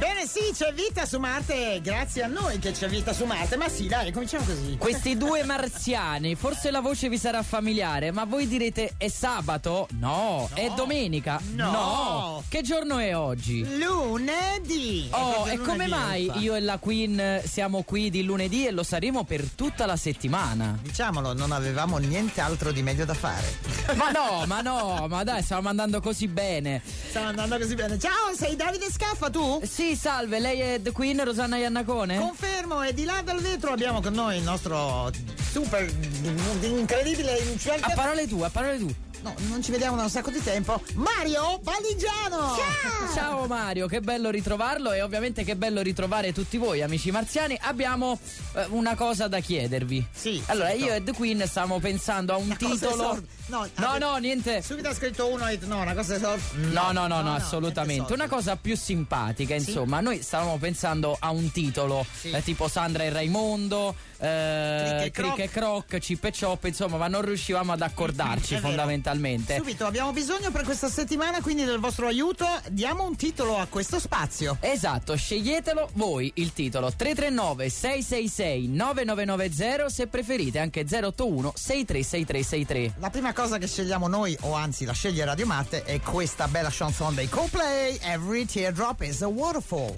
Ebbene sì, c'è vita su Marte, grazie a noi che c'è vita su Marte. Ma sì, dai, cominciamo così. Questi due marziani, forse la voce vi sarà familiare, ma voi direte è sabato? No. È domenica? No. Che giorno è oggi? Lunedì. Oh, e come mai io e la Queen siamo qui di lunedì e lo saremo per tutta la settimana? Diciamolo, non avevamo niente altro di meglio da fare. Ma dai, stavamo andando così bene. Stiamo andando così bene. Ciao, sei Davide Scaffa tu? Sì, salve, lei è The Queen, Rosanna Iannacone? Confermo, e di là dal vetro abbiamo con noi il nostro super incredibile influencer. A parole tue. No, non ci vediamo da un sacco di tempo. Mario Valigiano! Ciao Mario, che bello ritrovarlo e ovviamente che bello ritrovare tutti voi amici marziani. Abbiamo una cosa da chiedervi. Sì. Allora, certo. io e The Queen stiamo pensando a un titolo. No, niente. Subito ha scritto uno e no, una cosa No, assolutamente. Una cosa più simpatica, insomma. Noi stavamo pensando a un titolo tipo Sandra e Raimondo, Crick e Croc, Chip e Chop, insomma, ma non riuscivamo ad accordarci fondamentalmente. Subito, abbiamo bisogno per questa settimana quindi del vostro aiuto. Diamo un titolo a questo spazio. Esatto, sceglietelo voi il titolo. 339 666 9990, se preferite anche 081 636363. La prima cosa che scegliamo noi, o anzi la sceglie Radio Marte, è questa bella chanson dei Coldplay, Every Teardrop is a Waterfall.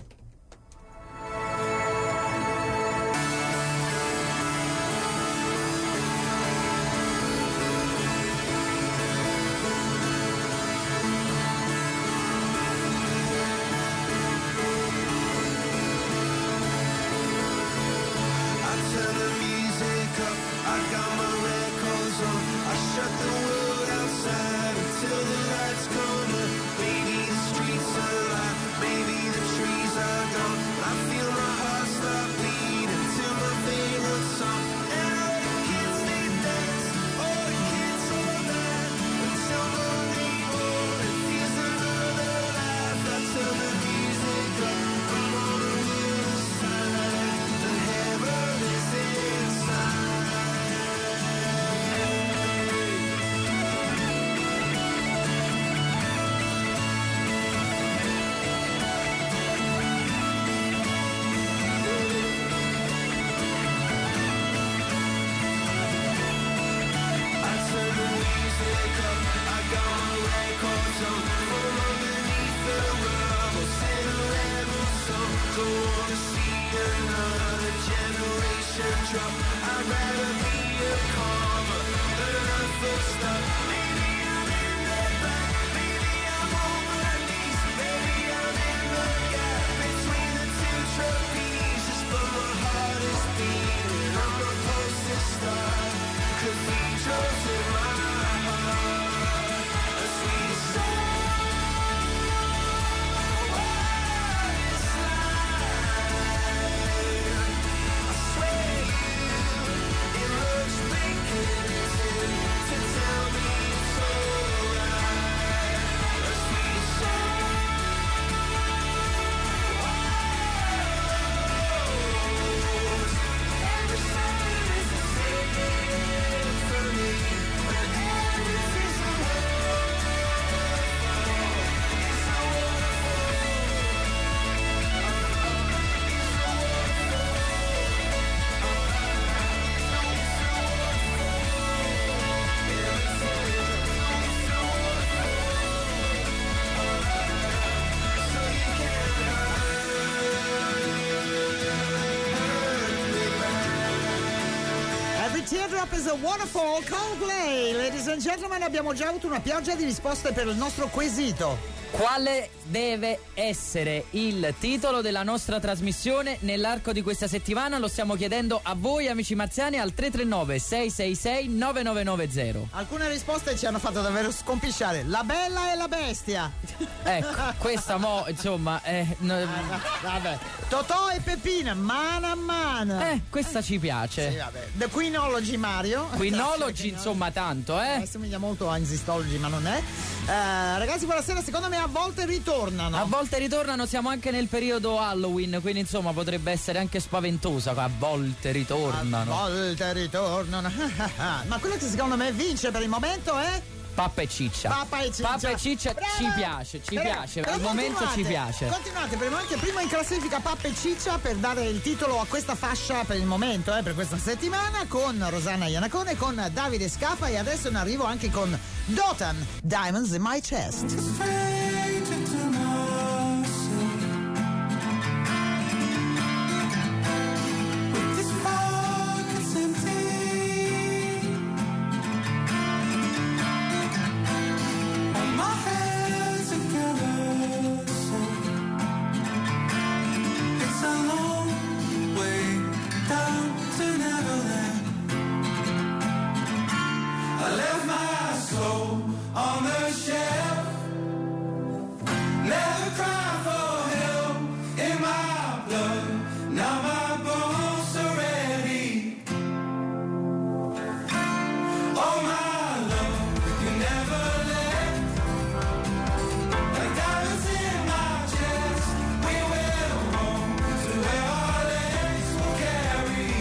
Teardrop is a Waterfall, Coldplay. Ladies and gentlemen, abbiamo già avuto una pioggia di risposte per il nostro quesito. Quale deve essere il titolo della nostra trasmissione nell'arco di questa settimana? Lo stiamo chiedendo a voi amici marziani al 339 666 9990. Alcune risposte ci hanno fatto davvero scompisciare. La Bella e la Bestia. Ecco, questa insomma vabbè. Totò e Peppina, mano a mano. Questa ci piace. Sì, vabbè. The Queenology, Mario. Queenology, insomma, tanto, Assomiglia molto a Insistology, ma non è. Ragazzi, buonasera. Secondo me a volte ritornano. A volte ritornano, siamo anche nel periodo Halloween, quindi insomma potrebbe essere anche spaventosa. A volte ritornano. A volte ritornano. Ma quello che secondo me vince per il momento è Pappa e Ciccia. Pappa e Ciccia. Brava. Ci piace, al momento ci piace. Continuate, per anche prima in classifica Pappa e Ciccia per dare il titolo a questa fascia per il momento, per questa settimana, con Rosanna Iannacone, con Davide Scapa, e adesso ne arrivo anche con Dotan, Diamonds in My Chest. On the shelf, never cry for help in my blood. Now my bones are ready. Oh my love, you never left. Like diamonds in my chest, we will roam to where our legs will carry.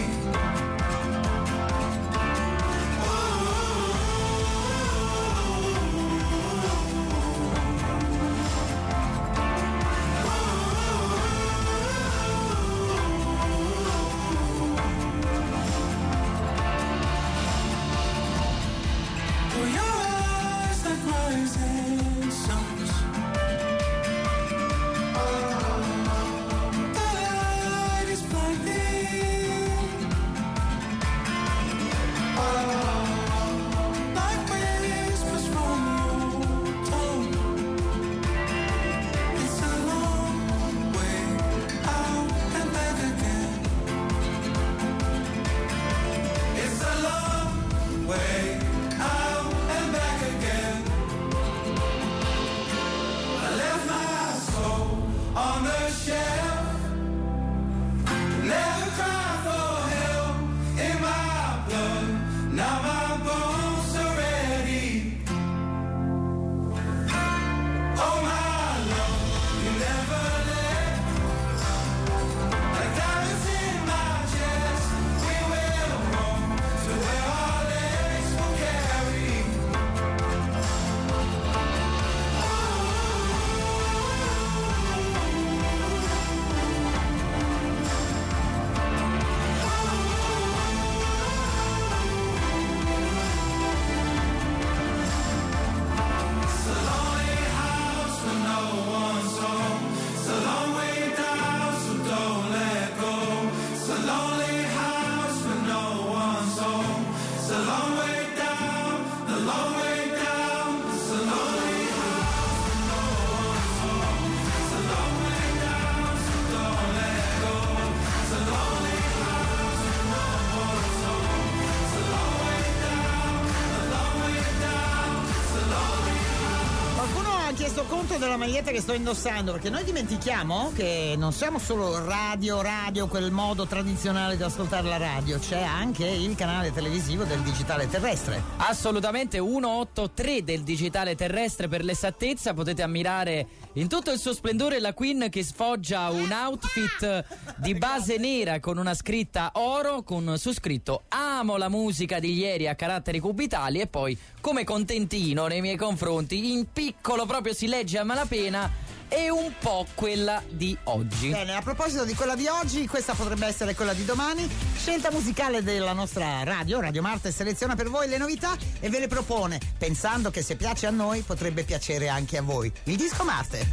Della maglietta che sto indossando, perché noi dimentichiamo che non siamo solo radio, quel modo tradizionale di ascoltare la radio, c'è anche il canale televisivo del digitale terrestre. Assolutamente, 183 del digitale terrestre per l'esattezza. Potete ammirare in tutto il suo splendore la Queen che sfoggia un outfit di base nera con una scritta oro con su scritto "Amo la musica di ieri a caratteri cubitali", e poi, come contentino nei miei confronti, in piccolo proprio si legge a malapena, e un po' quella di oggi. Bene, a proposito di quella di oggi, questa potrebbe essere quella di domani. Scelta musicale della nostra Radio Marte seleziona per voi le novità e ve le propone, pensando che se piace a noi potrebbe piacere anche a voi. Il Disco Marte.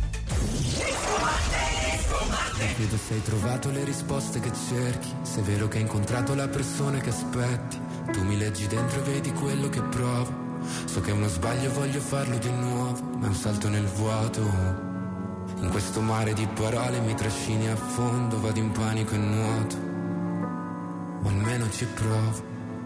Credo se hai trovato le risposte che cerchi, se è vero che hai incontrato la persona che aspetti, tu mi leggi dentro e vedi quello che provo. So che è uno sbaglio e voglio farlo di nuovo, ma è un salto nel vuoto. In questo mare di parole mi trascini a fondo, vado in panico e nuoto, o almeno ci provo.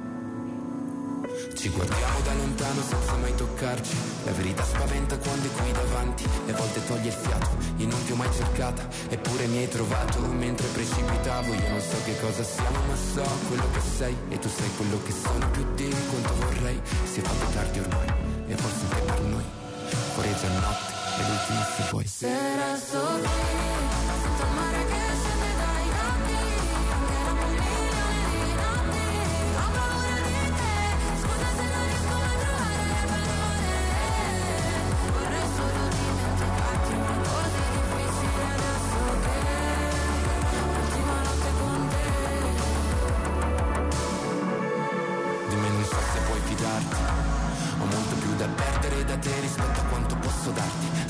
Ci guardiamo da lontano senza mai toccarci, la verità spaventa quando è qui davanti, e a volte toglie il fiato. Io non ti ho mai cercata, eppure mi hai trovato mentre precipitavo. Io non so che cosa siamo, ma so quello che sei, e tu sei quello che sono, più di quanto vorrei. Si è fatto tardi ormai, e forse anche per noi. Fuori è già notte, è l'ultima se vuoi. Se resto qui, sento il mare che scende dai occhi, anche dopo un milione di notti. Ho paura di te, scusa se non riesco a trovare le parole.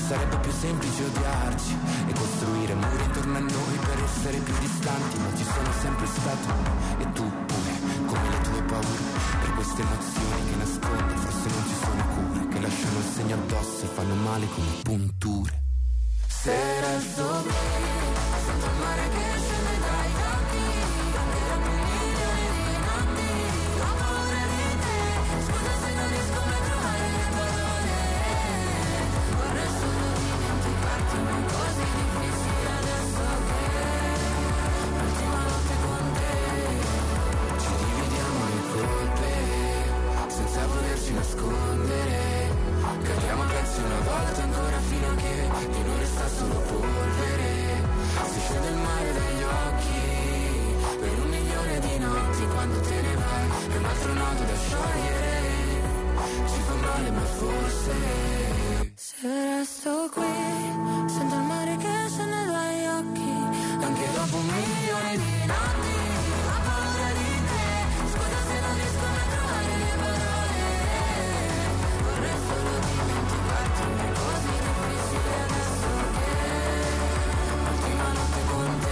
sarebbe più semplice odiarci e costruire muri intorno a noi per essere più distanti, ma ci sono sempre stato e tu pure, come le tue paure, per queste emozioni che nascondi, forse non ci sono cure, che lasciano il segno addosso e fanno male come punture. Se resto qui, sento il mare che scende dai occhi, anche dopo milioni di notti, ho paura di te, scusa se non riesco mai a trovare le parole, vorrei solo dimenticarti, ma è così difficile adesso che l'ultima notte con te, ci dividiamo le colpe, senza volerci nascondere, cadiamo a pezzi una volta ancora fino a che di noi resta solo polvere, si scende il mare dagli occhi, per 1 milione di notti quando te ne vai, è un altro nodo da sciogliere, ci fa male ma forse, se resto qui, sento il mare che scende dagli occhi, anche dopo 1 milione di notti, ho paura di te, scusa se non riesco mai a trovare le parole, vorrei solo dimenticarti, ma è così difficile adesso che l'ultima notte con te.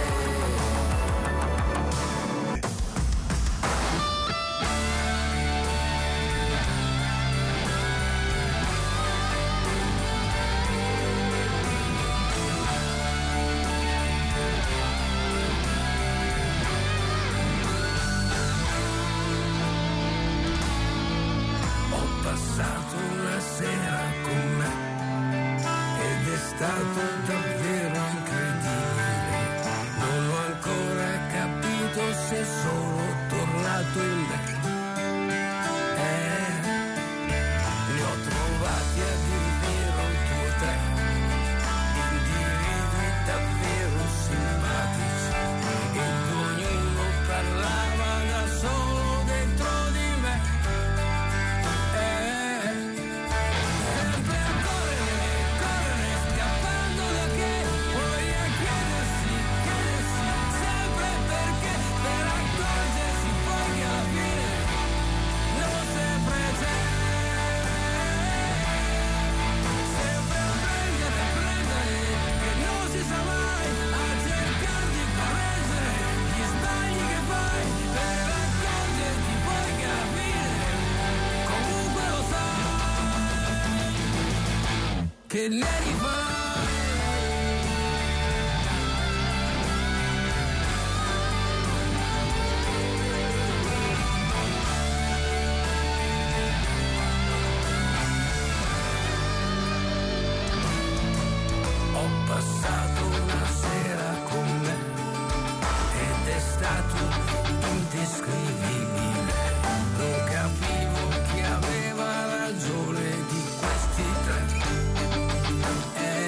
Ho passato una sera con me ed è stato davvero incredibile. Non ho ancora capito se sono tornato in me. Ne ho trovati a dir vero 2 o 3 individui davvero simpatici ed ognuno parlava da solo dentro di me. Sempre a correre, correre, scappando da che poi a chiedersi, sempre perché, per accorgersi poi che alla fine non sempre c'è. Sempre a prendere, che non si sa mai, a cercare di correggere gli sbagli che fai, per accorgerti poi che alla fine comunque lo sai che ne rifai. Ho passato una sera con me ed è stato indescrivibile. Non capivo chi aveva ragione di questi 3.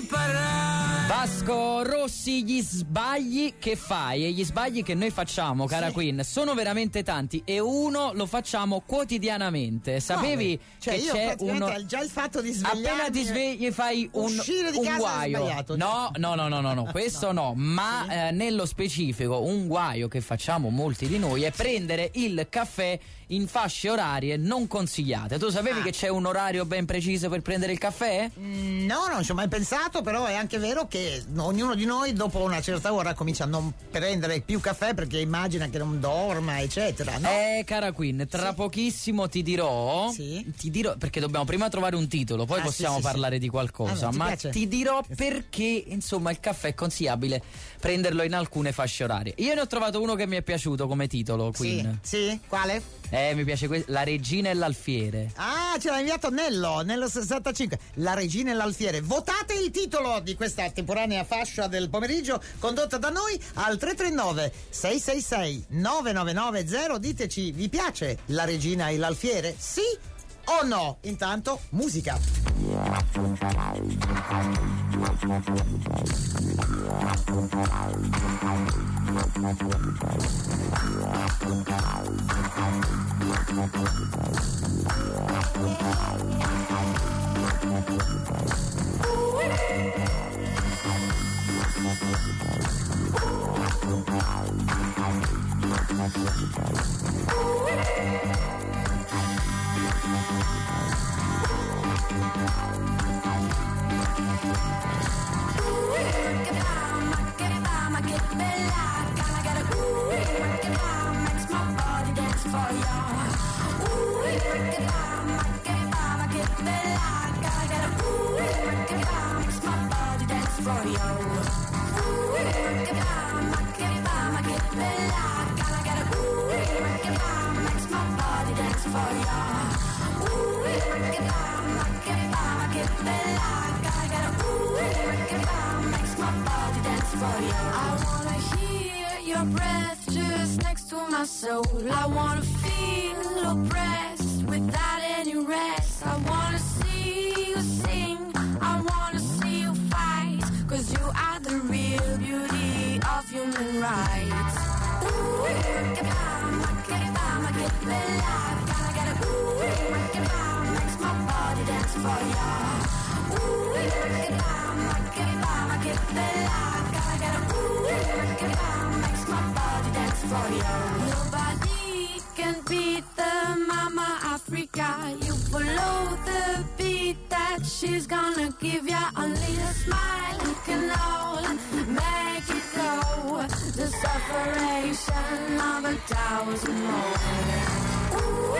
imparare. Vasco Rossi, gli sbagli che fai e gli sbagli che noi facciamo, cara Queen, sono veramente tanti e uno lo facciamo quotidianamente. Sapevi cioè, che io c'è praticamente già il fatto di svegliarmi, appena ti svegli fai un uscire di casa guaio. è sbagliato. No, questo no, ma nello specifico un guaio che facciamo molti di noi è prendere il caffè in fasce orarie non consigliate. Tu sapevi che c'è un orario ben preciso per prendere il caffè? No, non ci ho mai pensato, però è anche vero che ognuno di noi dopo una certa ora comincia a non prendere più caffè perché immagina che non dorma, eccetera, no? Cara Queen, tra pochissimo ti dirò, perché dobbiamo prima trovare un titolo, poi possiamo parlare di qualcosa, ma piace? ti dirò perché insomma il caffè è consigliabile prenderlo in alcune fasce orarie. Io ne ho trovato uno che mi è piaciuto come titolo, Queen. Sì? Quale? Mi piace La regina e l'alfiere. Ah, ce l'ha inviato Nello 65. La regina e l'alfiere. Votate il titolo di questa temporanea fascia del pomeriggio condotta da noi al 339 666 9990. Diteci, vi piace La regina e l'alfiere? Sì o no? Intanto, musica. Soul. I wanna feel oppressed without any rest. I wanna see you sing, I wanna see you fight, 'cause you are the real beauty of human rights. Ooh, get bella, gotta get a ooh, makes my body dance for ya. Ooh, get bella, gotta get a ooh, makes my body dance for ya. Nobody can beat the Mama Africa. You follow the beat that she's gonna give ya. Only a smile can all make it go. The separation of 1,000 more. Ooh,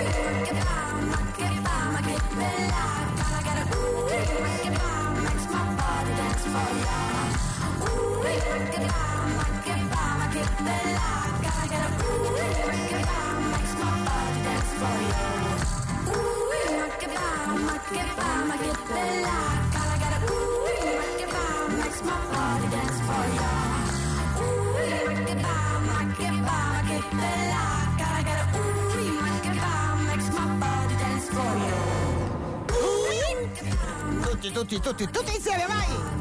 get bella, gotta get a ooh, makes my body dance for ya. Ooh, get bella, gotta get a ooh, makes my body dance for ya. Ooh, get bella, gotta get a ooh, makes my body dance for ya. Ooh, get bella, gotta get a ooh, makes my body dance for ya. Tutti insieme, vai!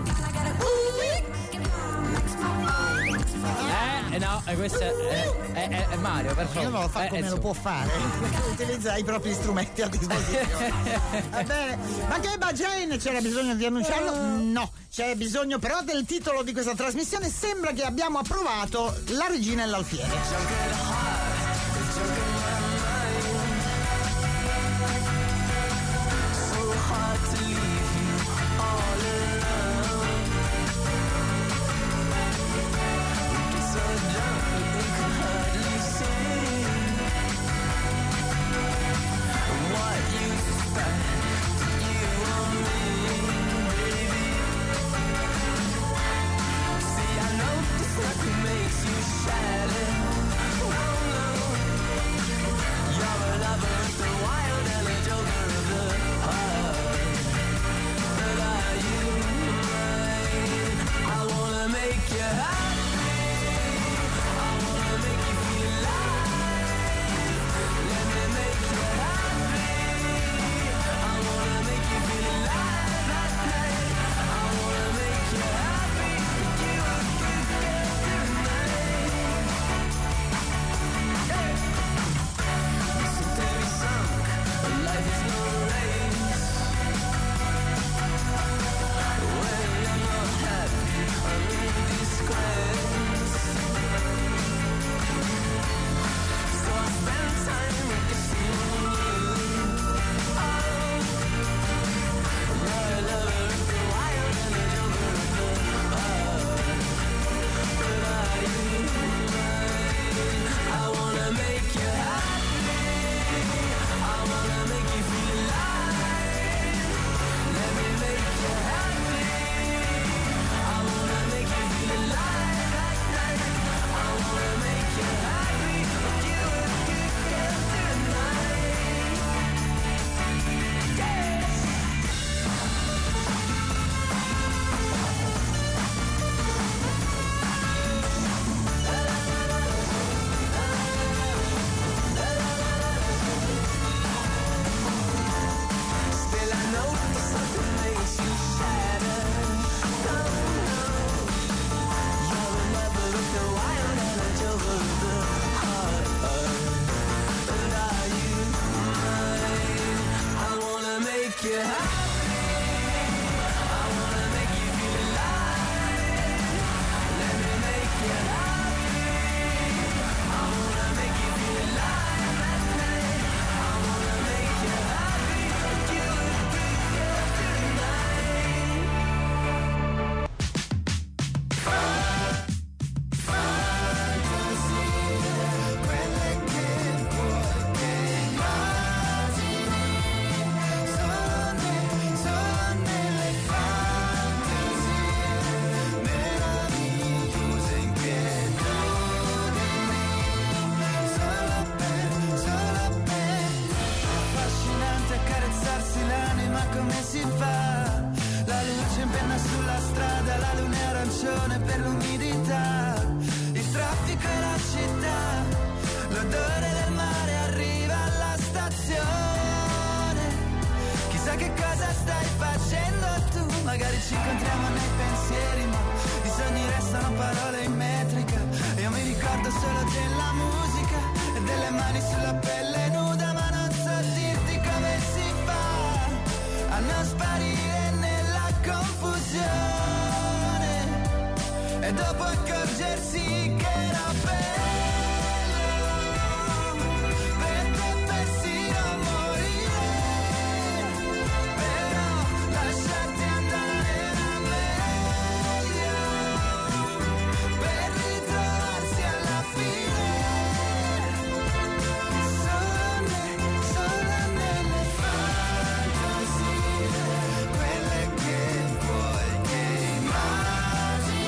No, questo è Mario, per favore. Io non lo fa come lo può fare. Utilizza i propri strumenti a disposizione. Va bene. Ma che Jane, c'era bisogno di annunciarlo? No, c'è bisogno però del titolo di questa trasmissione. Sembra che abbiamo approvato La regina e l'alfiere. Makes you shatter. Per l'umidità, il traffico e la città, l'odore del mare arriva alla stazione. Chissà che cosa stai facendo tu, magari ci incontriamo nei pensieri, ma i sogni restano parole in metrica. Io mi ricordo solo della musica e delle mani sulla pelle nuda, ma non so dirti come si fa a non sparire nella confusione. E dopo accorgersi che era bello, perché persino morire, però lasciarti andare era meglio, per ritrovarsi alla fine, solo nelle fantasie, quelle che vuoi che immagini.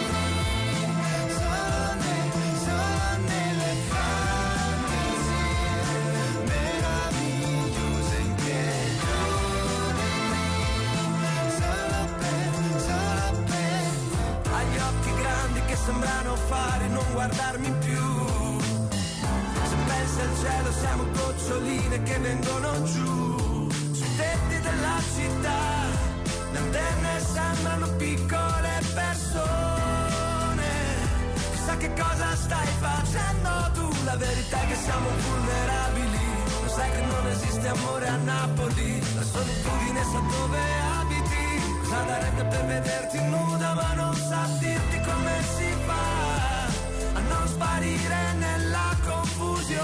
Sembrano fare non guardarmi più. Se pensi al cielo siamo goccioline che vengono giù. Sui tetti della città le antenne sembrano piccole persone. Chissà che cosa stai facendo tu. La verità è che siamo vulnerabili. Lo sai che non esiste amore a Napoli. La solitudine sa dove abiti. Cosa darebbe per vederti nuda, ma non sa dirti come si fa a non sparire nella confusione.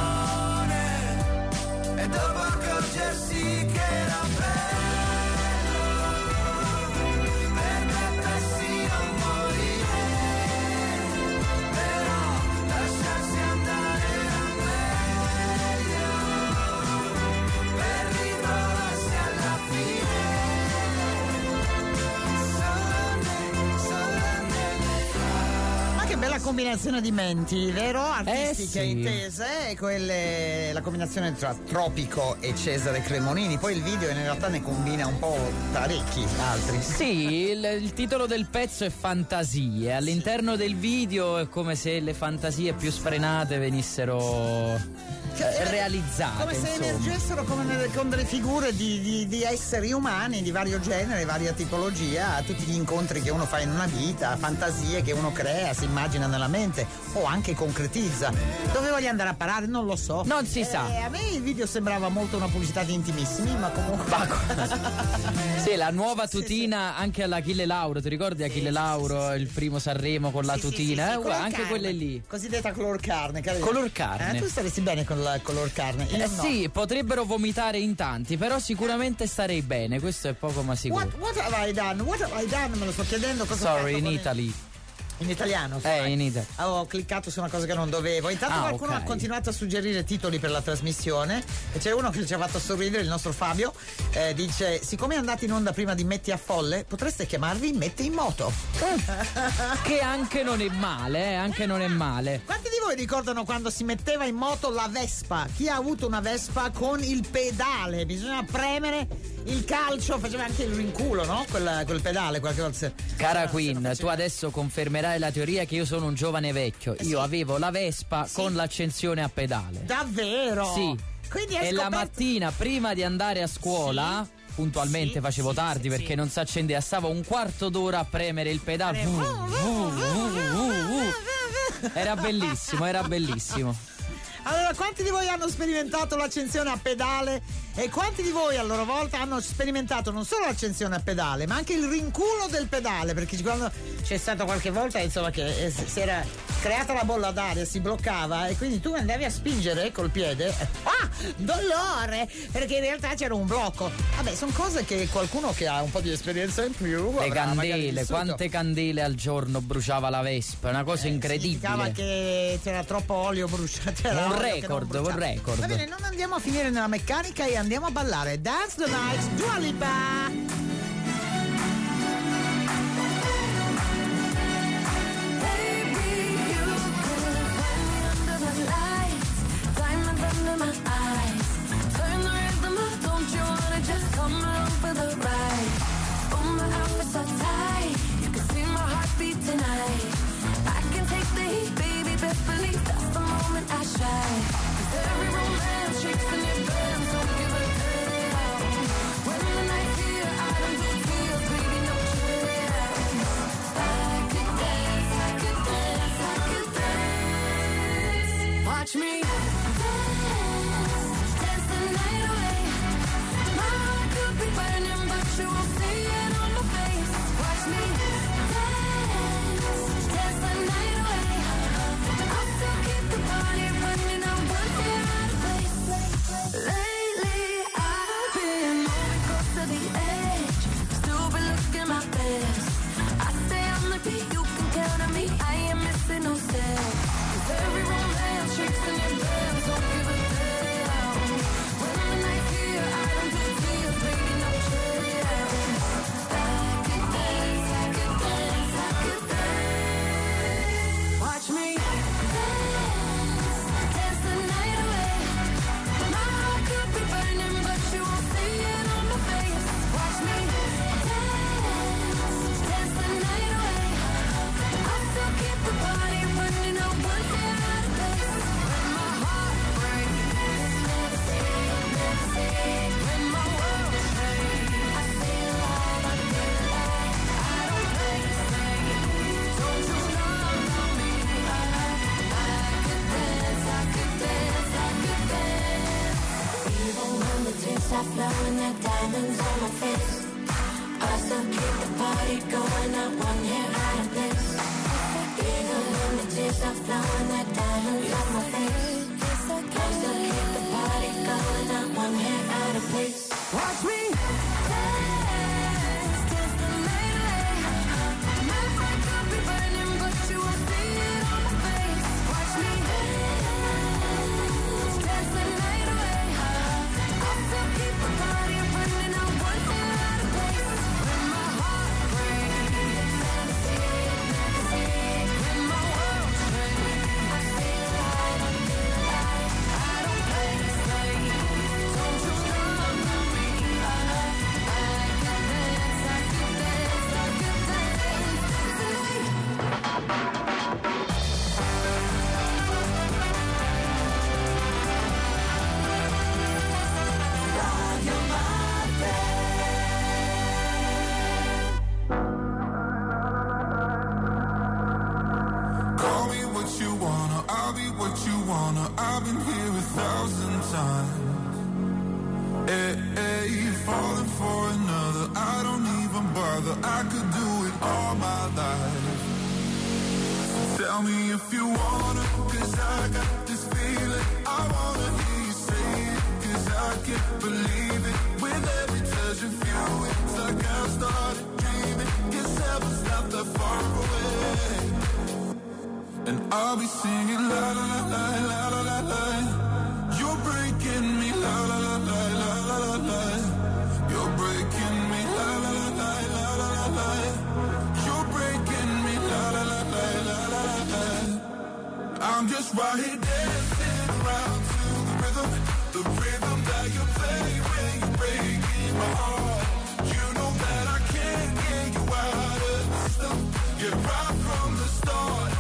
E dopo accorgersi che era bello, perché persino morire, però lasciarsi andare era meglio, per ritrovarsi alla fine. Bella combinazione di menti, vero? Artistiche, sì. intese, quelle, la combinazione tra Tropico e Cesare Cremonini. Poi il video in realtà ne combina un po' parecchi altri. Sì, il titolo del pezzo è Fantasie. All'interno del video è come se le fantasie più sfrenate venissero realizzate. Come se insomma. emergessero con delle figure di esseri umani di vario genere, varia tipologia, tutti gli incontri che uno fa in una vita, fantasie che uno crea, si immagina nella mente o anche concretizza. Dove voglio andare a parare? Non lo so. Non si sa. A me il video sembrava molto una pubblicità di Intimissimi, ma comunque. Sì, la nuova tutina anche all'Achille Lauro. Ti ricordi Achille Lauro, il primo Sanremo con la tutina? Color Anche carne. quelle lì. Cosiddetta color carne. Carina. Color carne. Tu staresti bene con la color carne. Io no. Sì, potrebbero vomitare in tanti, però sicuramente starei bene. Questo è poco ma sicuro. What have I done? What have I done? Me lo sto chiedendo. Cosa ho Sorry, fatto in con Italy. In italiano? In Italy. Ho cliccato su una cosa che non dovevo. Intanto qualcuno ok. ha continuato a suggerire titoli per la trasmissione e c'è uno che ci ha fatto sorridere, il nostro Fabio. Dice: siccome andate in onda prima di Metti a Folle, potreste chiamarvi Metti in Moto. Che anche non è male, anche non è male. Quanti di voi ricordano quando si metteva in moto la Vespa? Chi ha avuto una Vespa con il pedale? Bisogna premere il calcio, faceva anche il rinculo, no? Quel pedale qualche volta. Cara Queen, tu adesso confermerai la teoria che io sono un giovane vecchio. Io avevo la Vespa con l'accensione a pedale. Davvero? Sì. Quindi E la mattina prima di andare a scuola, puntualmente facevo tardi perché non si accendeva, stavo un quarto d'ora a premere il pedale. Era bellissimo, era bellissimo. Allora, quanti di voi hanno sperimentato l'accensione a pedale E quanti di voi a loro volta hanno sperimentato non solo l'accensione a pedale, ma anche il rinculo del pedale? Perché quando c'è stato qualche volta, insomma, che si era creata la bolla d'aria, si bloccava e quindi tu andavi a spingere col piede. Ah, dolore! Perché in realtà c'era un blocco. Vabbè, sono cose che qualcuno che ha un po' di esperienza in più. Le candele, quante candele al giorno bruciava la Vespa, una cosa incredibile. Significava che c'era troppo olio bruciato. Un record. Va bene, non andiamo a finire nella meccanica e andiamo a ballare. Dance the Night, Dua Lipa. Watch me dance, dance the night away. My heart could be burning, but you won't see it on my face. Watch me dance, dance the night away. I'll still keep the party running, I won't get out of place. Lately I've been moving close to the edge, still been looking my best. I stay on the beat, you can count on me, I ain't missing no steps. 'Cause every romance tricks in your bed, don't give a damn. When the night's here, I don't do tears, baby, no chance. I could dance, I could dance, I could dance. Watch me dance, dance the night away. My heart could be burning, but you won't see it on my face. Watch me dance, dance the night away. I'll still keep the party running, I won't get out of place. When my heart breaks, never say, when my world shakes, I feel like I don't play safe. Don't you know me? I could dance, I could dance, I could dance. Even when the tears stop flowing, like diamonds on my face, I still keep the party going, not one hair out of place. Even when the tears stop flowing, like diamonds on my face, I still keep the party going, not one hair out of place. Watch me dance, dance the night away. My heart could be burning, but you won't see it on my face. Watch me dance, dance the night away. I'll still keep the party running, I won't get out of place. When my heart breaks, never see, when my world shakes, I feel like I don't play safe. Don't you know me? I've been here 1,000 times. Hey, falling for another, I don't even bother. I could do it all my life. So tell me if you wanna, 'cause I got this feeling. I wanna hear you say it, 'cause I can't believe it. With every touch of you, it's like I started dreaming. 'Cause heaven's not that far away. And I'll be singing la la la la la la la la. You're breaking me la la la la la la la la. You're breaking me la la la la la la la la. You're breaking me la la la la la la la la. I'm just right here dancing around to the rhythm that you play when you're breaking my heart. You know that I can't get you out of the system. You're right from the start.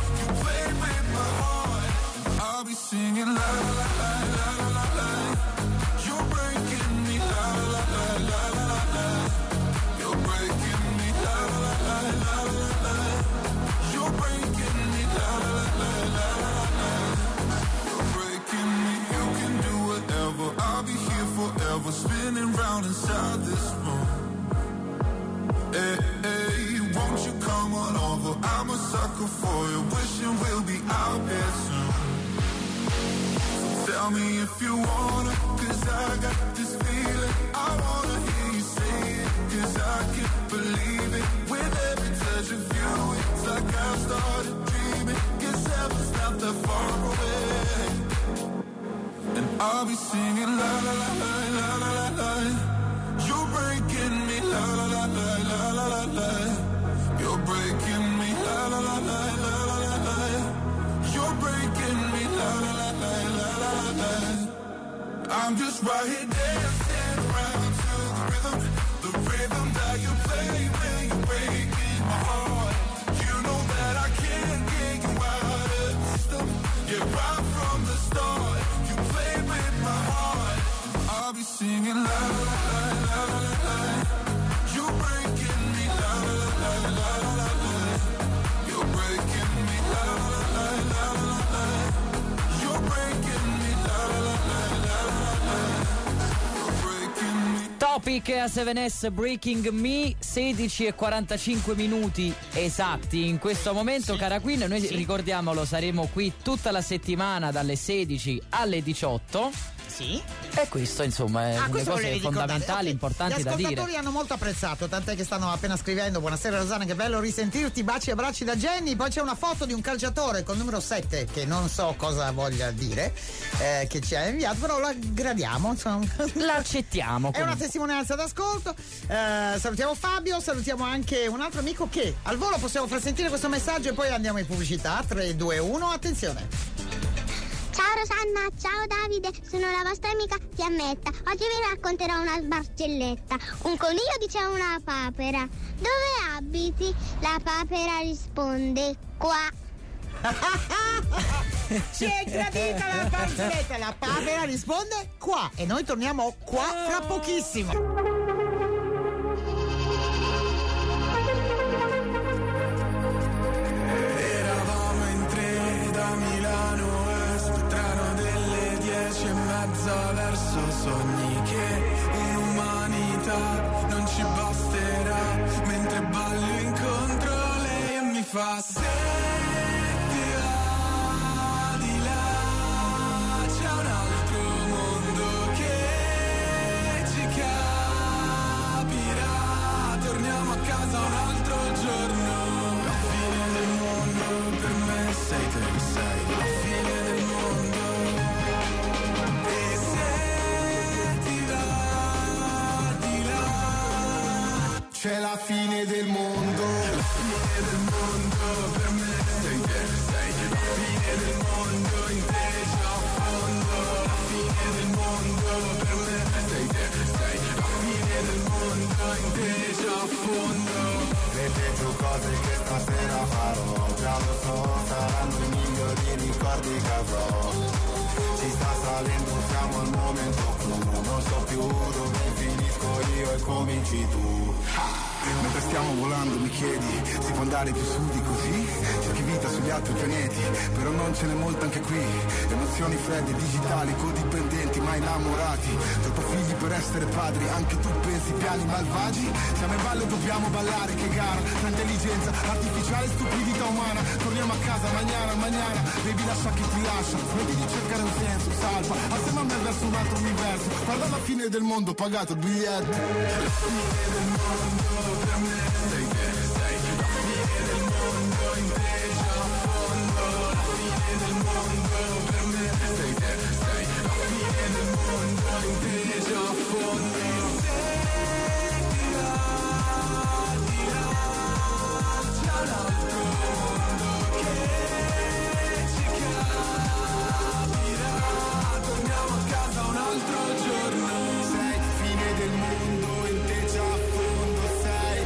I'll be singing la la la la la la la. You're breaking me la la la la la la la. You're breaking me la la la la la la la. You're breaking me la la la la la la la. spinning round inside this room. Hey, hey, won't you come on over? I'm a sucker for you, wishing we'll be out here soon. So tell me if you wanna, 'cause I got this feeling. I wanna hear you say it, 'cause I can't believe it. With every touch of you, it's like I've started dreaming. 'Cause heaven's not that far away. And I'll be singing la la la la la la la la. You're breaking me la la la la la la la la. You're breaking me la la la la la la la la. You're breaking me la la la la la la la la. I'm just right here dancing around to the rhythm that you play when you're breaking my heart. You know that I can't get you out of the system. Yeah, right from the start, you played with my heart. I'll be singing la la la la la la la. You're breaking me la la la la la la la. You're breaking me la la la la la la la. You're breaking me la la la la la la la. You're breaking me. Topic a 7S Breaking Me, 16:45 minuti esatti in questo momento, sì. Cara Queen, noi ricordiamolo, saremo qui tutta la settimana dalle 16 alle 18. Sì. E questo insomma è una cose fondamentali, okay, importanti da dire. Gli ascoltatori hanno molto apprezzato, tant'è che stanno appena scrivendo: buonasera Rosanna, che bello risentirti, baci e abbracci da Jenny. Poi c'è una foto di un calciatore col numero 7 che non so cosa voglia dire, che ci ha inviato, però la gradiamo, insomma. La accettiamo. È una testimonianza d'ascolto. Salutiamo Fabio, salutiamo anche un altro amico che al volo possiamo far sentire questo messaggio e poi andiamo in pubblicità. 3, 2, 1, attenzione. Ciao Rosanna, ciao Davide, sono la vostra amica Fiammetta. Oggi vi racconterò una barzelletta. Un coniglio dice a una papera: dove abiti? La papera risponde: qua. Ci è gradita la barzelletta. La papera risponde: qua. E noi torniamo qua fra pochissimo. Verso sogni che un'umanità non ci basterà, mentre ballo incontro lei e mi fa: se ti va di là c'è un altro mondo che ci capirà, torniamo a casa un altro giorno. La fine del mondo per me sei te, sei la fine del mondo. C'è la fine del mondo, la fine del mondo per me sei te, sei la fine del mondo in te già a fondo, la fine del mondo per me sei te, sei la fine del mondo in te già a fondo. Vede più cose che stasera farò, già lo so, saranno i migliori ricordi che avrò. Ci sta salendo, siamo al momento clou, non so più dove finisco io e cominci tu. Mentre stiamo volando mi chiedi, si può andare più su di così? C'è chi vita sugli altri pianeti, però non ce n'è molto anche qui. Emozioni fredde, digitali, codipendenti, ma innamorati. Troppo figli per essere padri, anche tu pensi piani malvagi? Siamo in ballo e dobbiamo ballare, che gara, tra intelligenza artificiale, stupidità umana. Torniamo a casa, mañana, baby lascia chi ti lascia, smetti di cercare un senso, salva, assieme a me verso un altro universo. Guarda la fine del mondo, pagato il biglietto. La fine del mondo per me sei te, sei la fine del mondo in te già a fondo, la fine del mondo per me sei te, sei la fine del mondo in te già a fondo. Se ti va di là c'è un altro mondo che ci capirà, torniamo a casa un altro giorno. Sei fine del mondo in te già a fondo, sei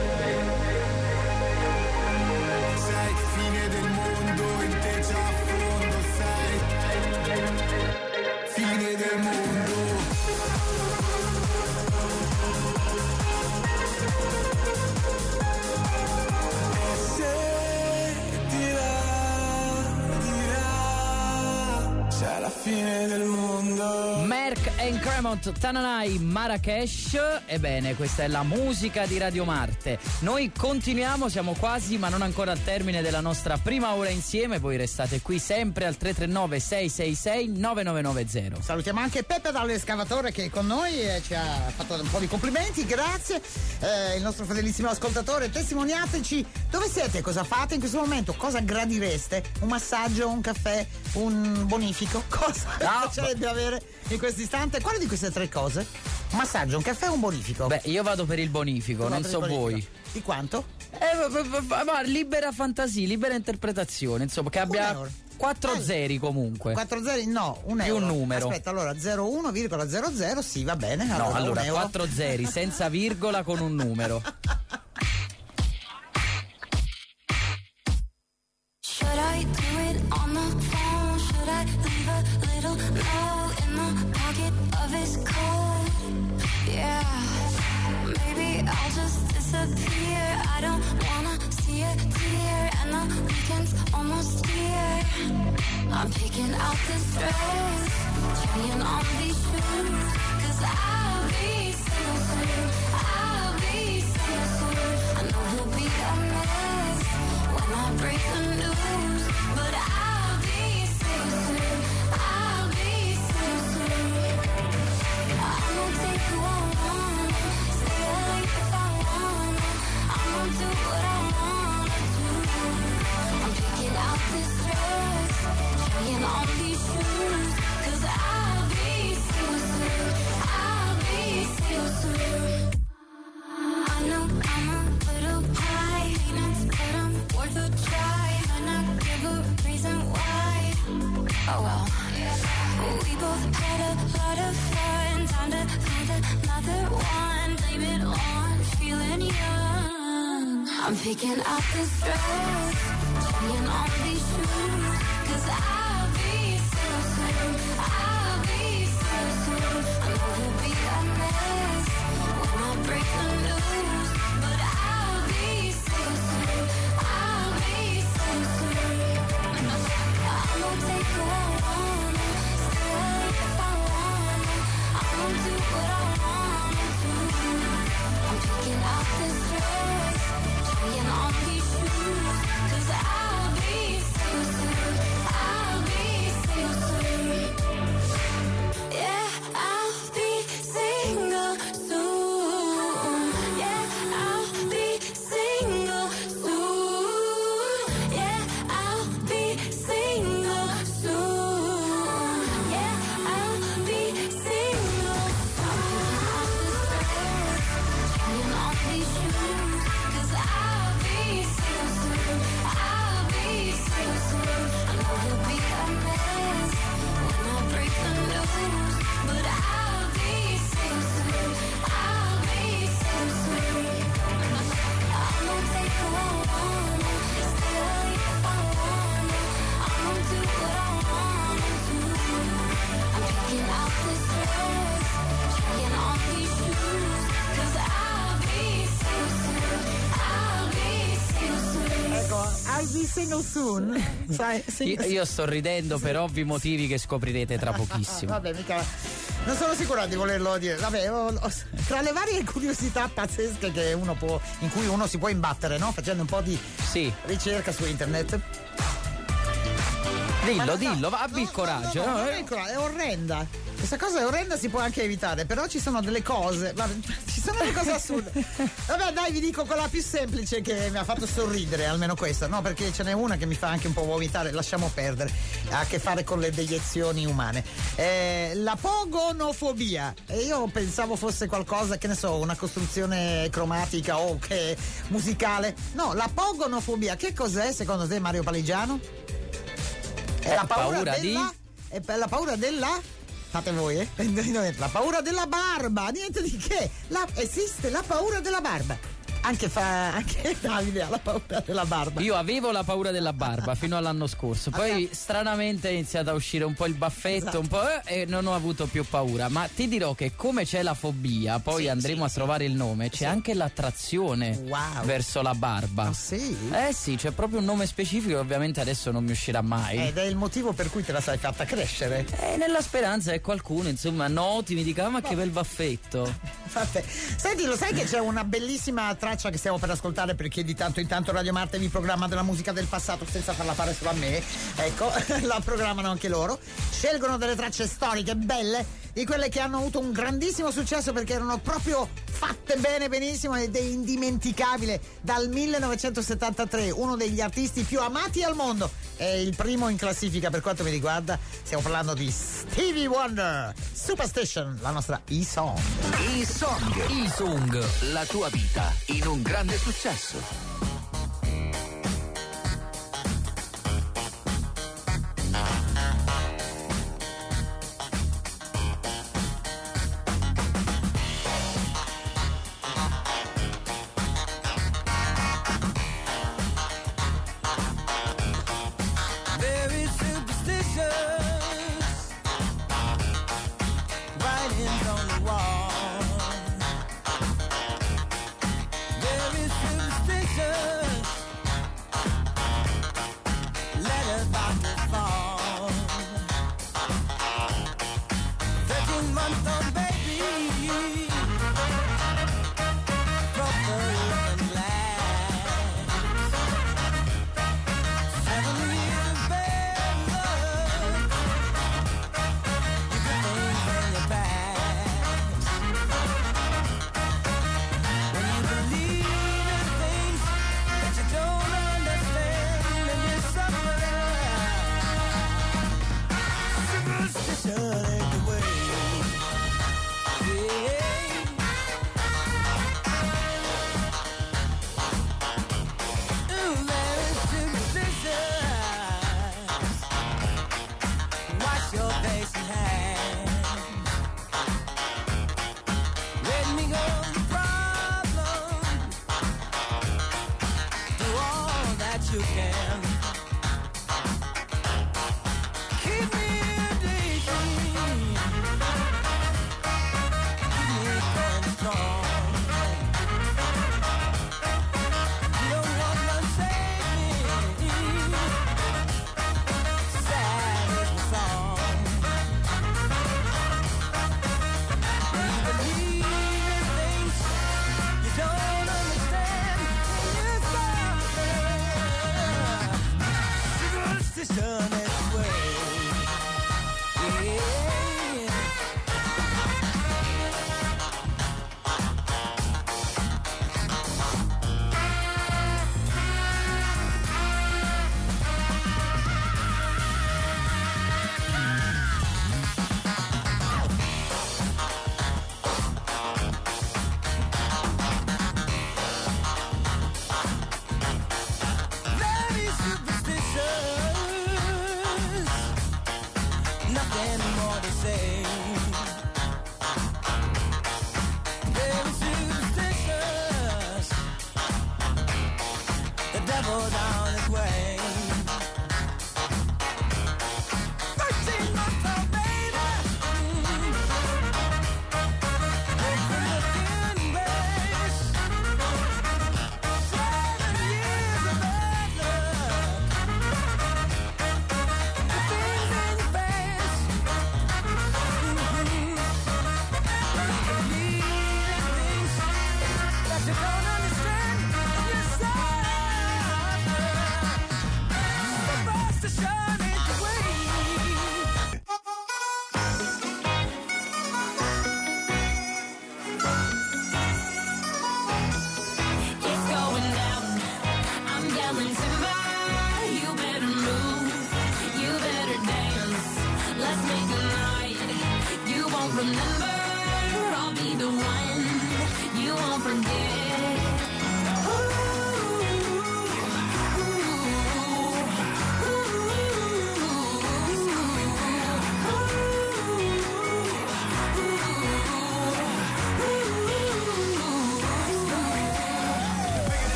fine del mondo in te già a fondo, sei fine del mondo. E se ti va di là c'è la fine del mondo. Merck and Cremont, Tananai, Marrakesh. Ebbene, questa è la musica di Radio Marte. Noi continuiamo, siamo quasi ma non ancora al termine della nostra prima ora insieme. Voi restate qui sempre al 339 666 9990. Salutiamo anche Peppe dall'escavatore che è con noi e ci ha fatto un po' di complimenti, grazie. Il nostro fedelissimo ascoltatore, testimoniateci dove siete, cosa fate in questo momento, cosa gradireste, un massaggio, un caffè, un bonifico, cosa piacerebbe avere in questo istante? Quale di queste tre cose? Un massaggio, un caffè o un bonifico? Beh, io vado per il bonifico, non so voi. Di quanto? Libera fantasia, libera interpretazione, insomma, che abbia 4 zeri comunque. 4 zeri? No, un più euro. un numero. Aspetta, allora 01,00 sì, va bene. Allora, 4 zeri senza virgola con un numero. Should I do it on the phone? Should I leave a little note in the pocket of his coat? Yeah, maybe I'll just disappear. I don't wanna see a tear, and the weekend's almost here. I'm picking out this dress, trying on these shoes, 'cause I'll be single soon. I'll be single soon. I know he'll be a mess when I break the news, but I'll be single soon. I'll be single soon. I'm gonna take who I want, stay late if I want. I'm gonna do what I wanna do. I'm picking out this dress, trying on these shoes, 'cause I'll be single soon. I'll be single soon. I know I'm a little high maintenance, but I'm worth a try, and I give a reason why. Oh well, we both had a lot of fun. Time to find another one. Blame it on feeling young. I'm picking out this dress, trying on these shoes, 'cause I'll be single soon. I'll be single soon. I know he'll be a mess when I break the news, but I'll be single soon. I'll be single soon. I'm gonna take who I want, stay late if I want. I'm gonna do what I wanna do. I'm picking out this dress, trying on these shoes, 'cause I'll be single soon. I'll be single soon. Yeah, I'll be single soon. Yeah, I'll be single soon. Yeah, I'll be single soon. Yeah, I'll be single. Trying on these shoes, 'cause I'll be single soon. I'll be single soon. I know he'll be a mess when I break the news, but I'll be single soon. I'll be single soon. I'm gonna take who I want, stay late if I want. I'm gonna do what I wanna do. I'm picking out this dress, trying on these shoes, 'cause I'll be single soon. I'll be single soon. Ecco, I'll be single soon. Sai, Io sto ridendo per ovvi motivi che scoprirete tra pochissimo. Vabbè, mica. Non sono sicura di volerlo dire. Vabbè, tra le varie curiosità pazzesche che uno può, in cui uno si può imbattere, no? Facendo un po' di ricerca su internet. Dillo, abbi il coraggio. No, è orrenda. Questa cosa è orrenda, si può anche evitare, però ci sono delle cose, ci sono delle cose assurde. Vabbè, dai, vi dico quella più semplice che mi ha fatto sorridere, almeno questa, no? Perché ce n'è una che mi fa anche un po' vomitare, lasciamo perdere, ha a che fare con le deiezioni umane. La pogonofobia. E io pensavo fosse qualcosa, che ne so, una costruzione cromatica o che musicale. No, la pogonofobia, che cos'è secondo te, Mario Paligiano? È la paura della... È per la paura della... Fate voi, La paura della barba, niente di che. Esiste la paura della barba. anche Davide ha la paura della barba. Io avevo la paura della barba fino all'anno scorso, poi stranamente è iniziato a uscire un po' il baffetto, un po' e non ho avuto più paura. Ma ti dirò che come c'è la fobia, poi andremo a trovare il nome, c'è anche l'attrazione verso la barba. Sì? Sì, c'è proprio un nome specifico che ovviamente adesso non mi uscirà mai. Ed è il motivo per cui te la sei fatta crescere. Nella speranza che qualcuno, insomma, noti, mi dica ma che bel baffetto. Vabbè. Senti, lo sai che c'è una bellissima traccia che stiamo per ascoltare, perché di tanto in tanto Radio Marte vi programma della musica del passato senza farla fare solo a me. Ecco, la programmano anche loro. Scelgono delle tracce storiche belle, di quelle che hanno avuto un grandissimo successo perché erano proprio fatte bene, benissimo, ed è indimenticabile. Dal 1973, uno degli artisti più amati al mondo, è il primo in classifica per quanto mi riguarda. Stiamo parlando di Stevie Wonder, Superstition, la nostra E-Song. E-Song, la tua vita in un grande successo.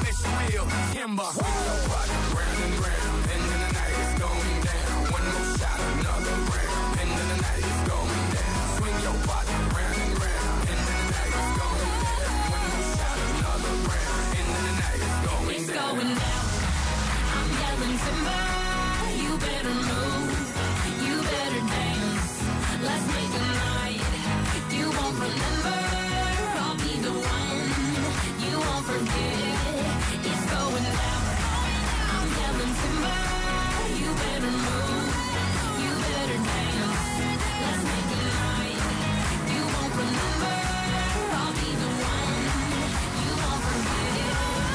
miss you real. Kimber. Swing your body round and round, and then the night is going down. One more shot, another round, and then the night is going down. Swing your body round and round, and then the night is going down. One more shot, another round, and then the night is going down. It's going down. I'm yelling timber. You better move. You better dance. Let's make a night. You won't remember. I'll be the one. You won't forget. It's going down. I'm yelling timber. You better move. You better dance. Let's make a night. You won't remember. I'll be the one. You won't forget.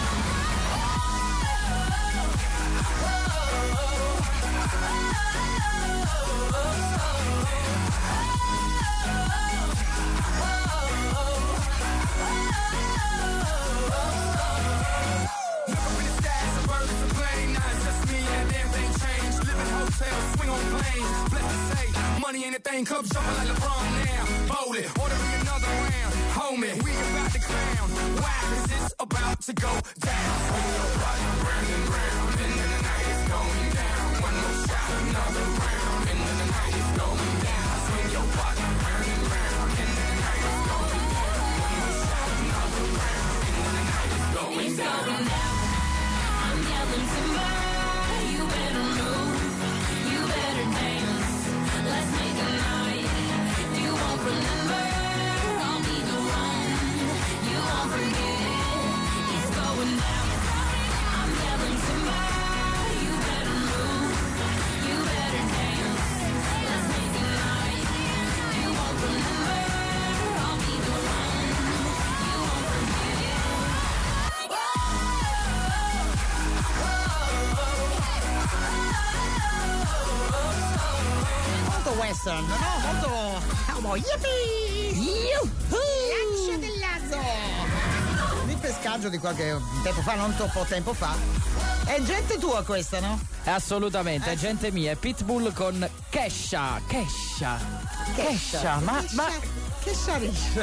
Swing on planes, blessed to say, money ain't a thing, come jumping like LeBron now. Bowl it, order me another round, homie, we about to clown. Why? 'Cause it's about to go down. Swing your body round and round, and then the night is going down. One more shot, another round, and then the night is going down. Swing your body round and round, and then the night is going down. One more shot, another round, and then the night is going down. It's going down. I'm yelling timber. You better move. You better dance. Let's make a night. You won't remember. I'll be the one. You won't forget. It's going down. I'm yelling timber. You better move. You better dance. Let's make a night. You won't remember. I'll be the one. You won't forget. Molto western, no? Molto cowboy. Yippee! Lancio del lazo! Il pescaggio di qualche tempo fa, non troppo tempo fa. È gente tua questa, no? Assolutamente, è gente mia. È Pitbull con Kesha. Ma Che sciarisce?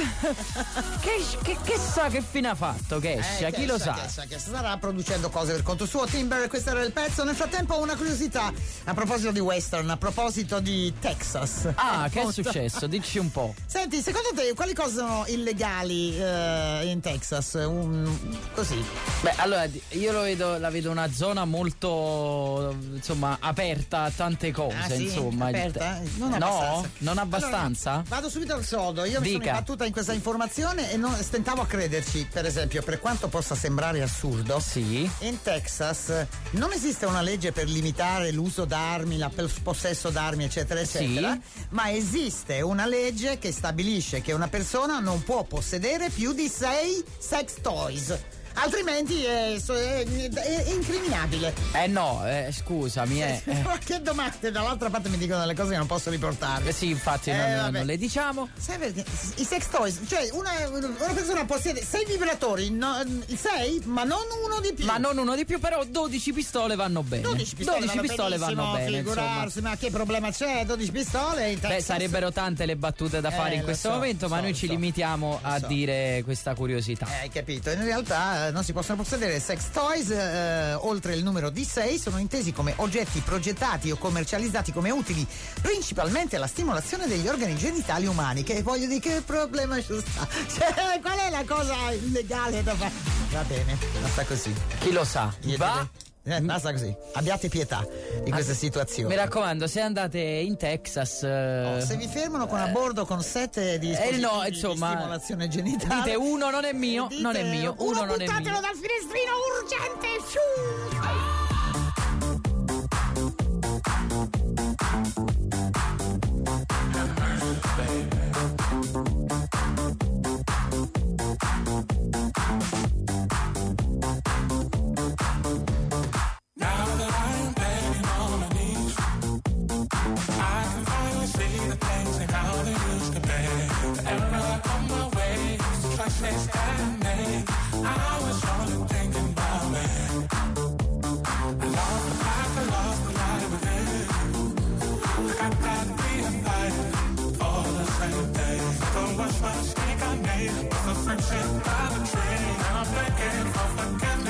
Che sa che fine ha fatto Kesha? Chi lo sa? Che starà producendo cose per conto suo. Timber, questo era il pezzo. Nel frattempo una curiosità a proposito di western, a proposito di Texas. Ah, che è successo? Dici un po'. Senti, secondo te quali cose sono illegali in Texas? Così. Beh, allora io la vedo una zona molto, insomma, aperta a tante cose. Ah, sì? Insomma. Aperta? Non No? abbastanza. Non abbastanza? Allora, vado subito al sodo. Io mi sono imbattuta in questa informazione e stentavo a crederci. Per esempio, per quanto possa sembrare assurdo, sì, in Texas non esiste una legge per limitare l'uso d'armi, il possesso d'armi, eccetera, eccetera, sì, ma esiste una legge che stabilisce che una persona non può possedere più di 6 sex toys. Altrimenti è incriminabile. No, scusami. Ma che domande? Dall'altra parte mi dicono delle cose che non posso riportare. Sì, infatti non le diciamo. Sai perché? I sex toys, cioè una persona possiede 6 vibratori, 6, ma non uno di più. Ma non uno di più, però 12 pistole vanno bene. 12 pistole vanno bene. Figurarsi, ma che problema c'è? 12 pistole in Texas. Beh, sarebbero tante le battute da fare in questo momento, ma noi ci limitiamo a dire questa curiosità. Hai capito? In realtà non si possono possedere sex toys oltre il numero di 6, sono intesi come oggetti progettati o commercializzati come utili principalmente alla stimolazione degli organi genitali umani. Che voglio dire, che problema ci sta? Cioè, qual è la cosa illegale da fare? Va bene, basta così. Chi lo sa? Basta così, abbiate pietà di queste situazioni. Mi raccomando, se andate in Texas, se vi fermano con a bordo con 7 dispositivi di stimolazione genitale, dite uno non è mio, dite, non è mio, uno non è mio. Buttatelo dal finestrino urgente! I was only thinking about me. I lost the path, I lost the light within. I got that reunited for the same day. So much mistake I made was a friendship by the tree. And I'm begging for forgiveness.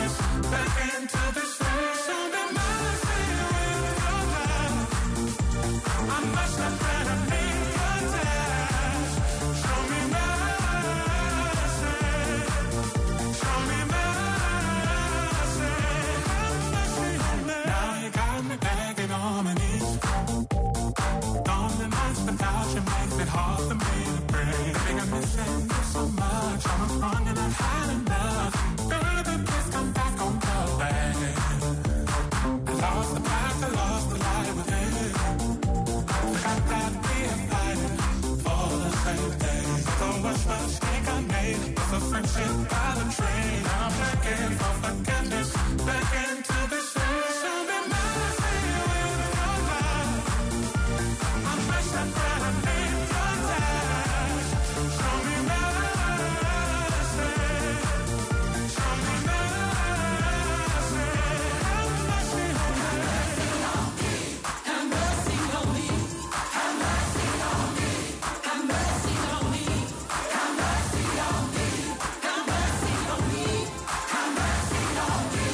by the train. I'm begging for forgiveness, begging to be saved. Show me mercy with your love. I'm wishing that I need your touch. Show me mercy. Show me mercy. Have mercy on me. Have mercy on me. Have mercy on me. Have mercy on me. Have mercy on me. Have mercy on me. Have mercy on me.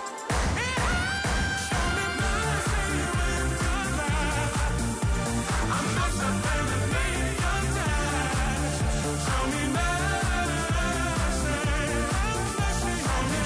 Show me mercy with your love. I'm not so very need your touch. Show me mercy. Have mercy on me.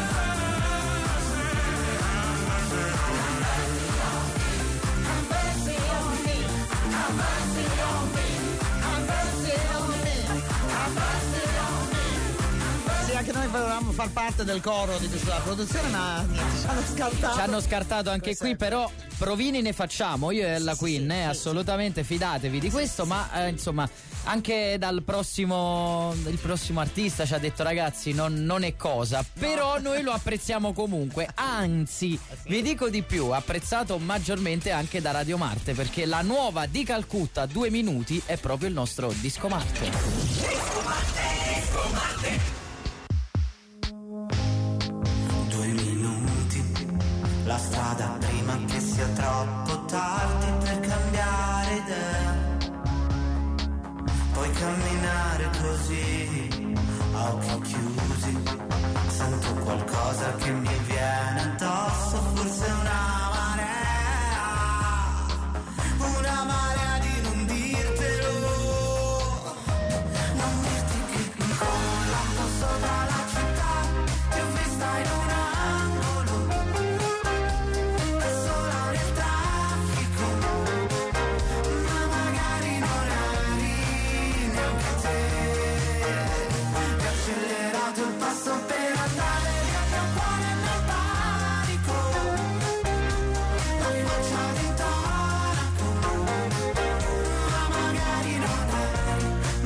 Have mercy on me. Have mercy on me. Have mercy on me. Have mercy on me. Sì, anche noi volevamo far parte del coro di questa produzione, ma niente, ci hanno scartato. Ci hanno scartato anche qui, però provini ne facciamo, io e la Queen, assolutamente fidatevi di questo, ma insomma anche il prossimo artista ci ha detto ragazzi non è cosa, però noi lo apprezziamo comunque, anzi vi dico di più, apprezzato maggiormente anche da Radio Marte, perché la nuova di Calcutta 2 minuti è proprio il nostro Disco Marte. 2 minuti, la strada prima che sia troppo tardi per cambiare idea. Puoi camminare così, a occhi chiusi. Sento qualcosa che mi viene addosso, forse una marea di non dirtelo. Non dirti che collando sopra la città ti ho vista in un angolo, da sola nel traffico, ma magari non eri neanche te. Ti ho accelerato il passo per andare via, mio cuore nel panico, la faccia d'intonaco, ma magari non eri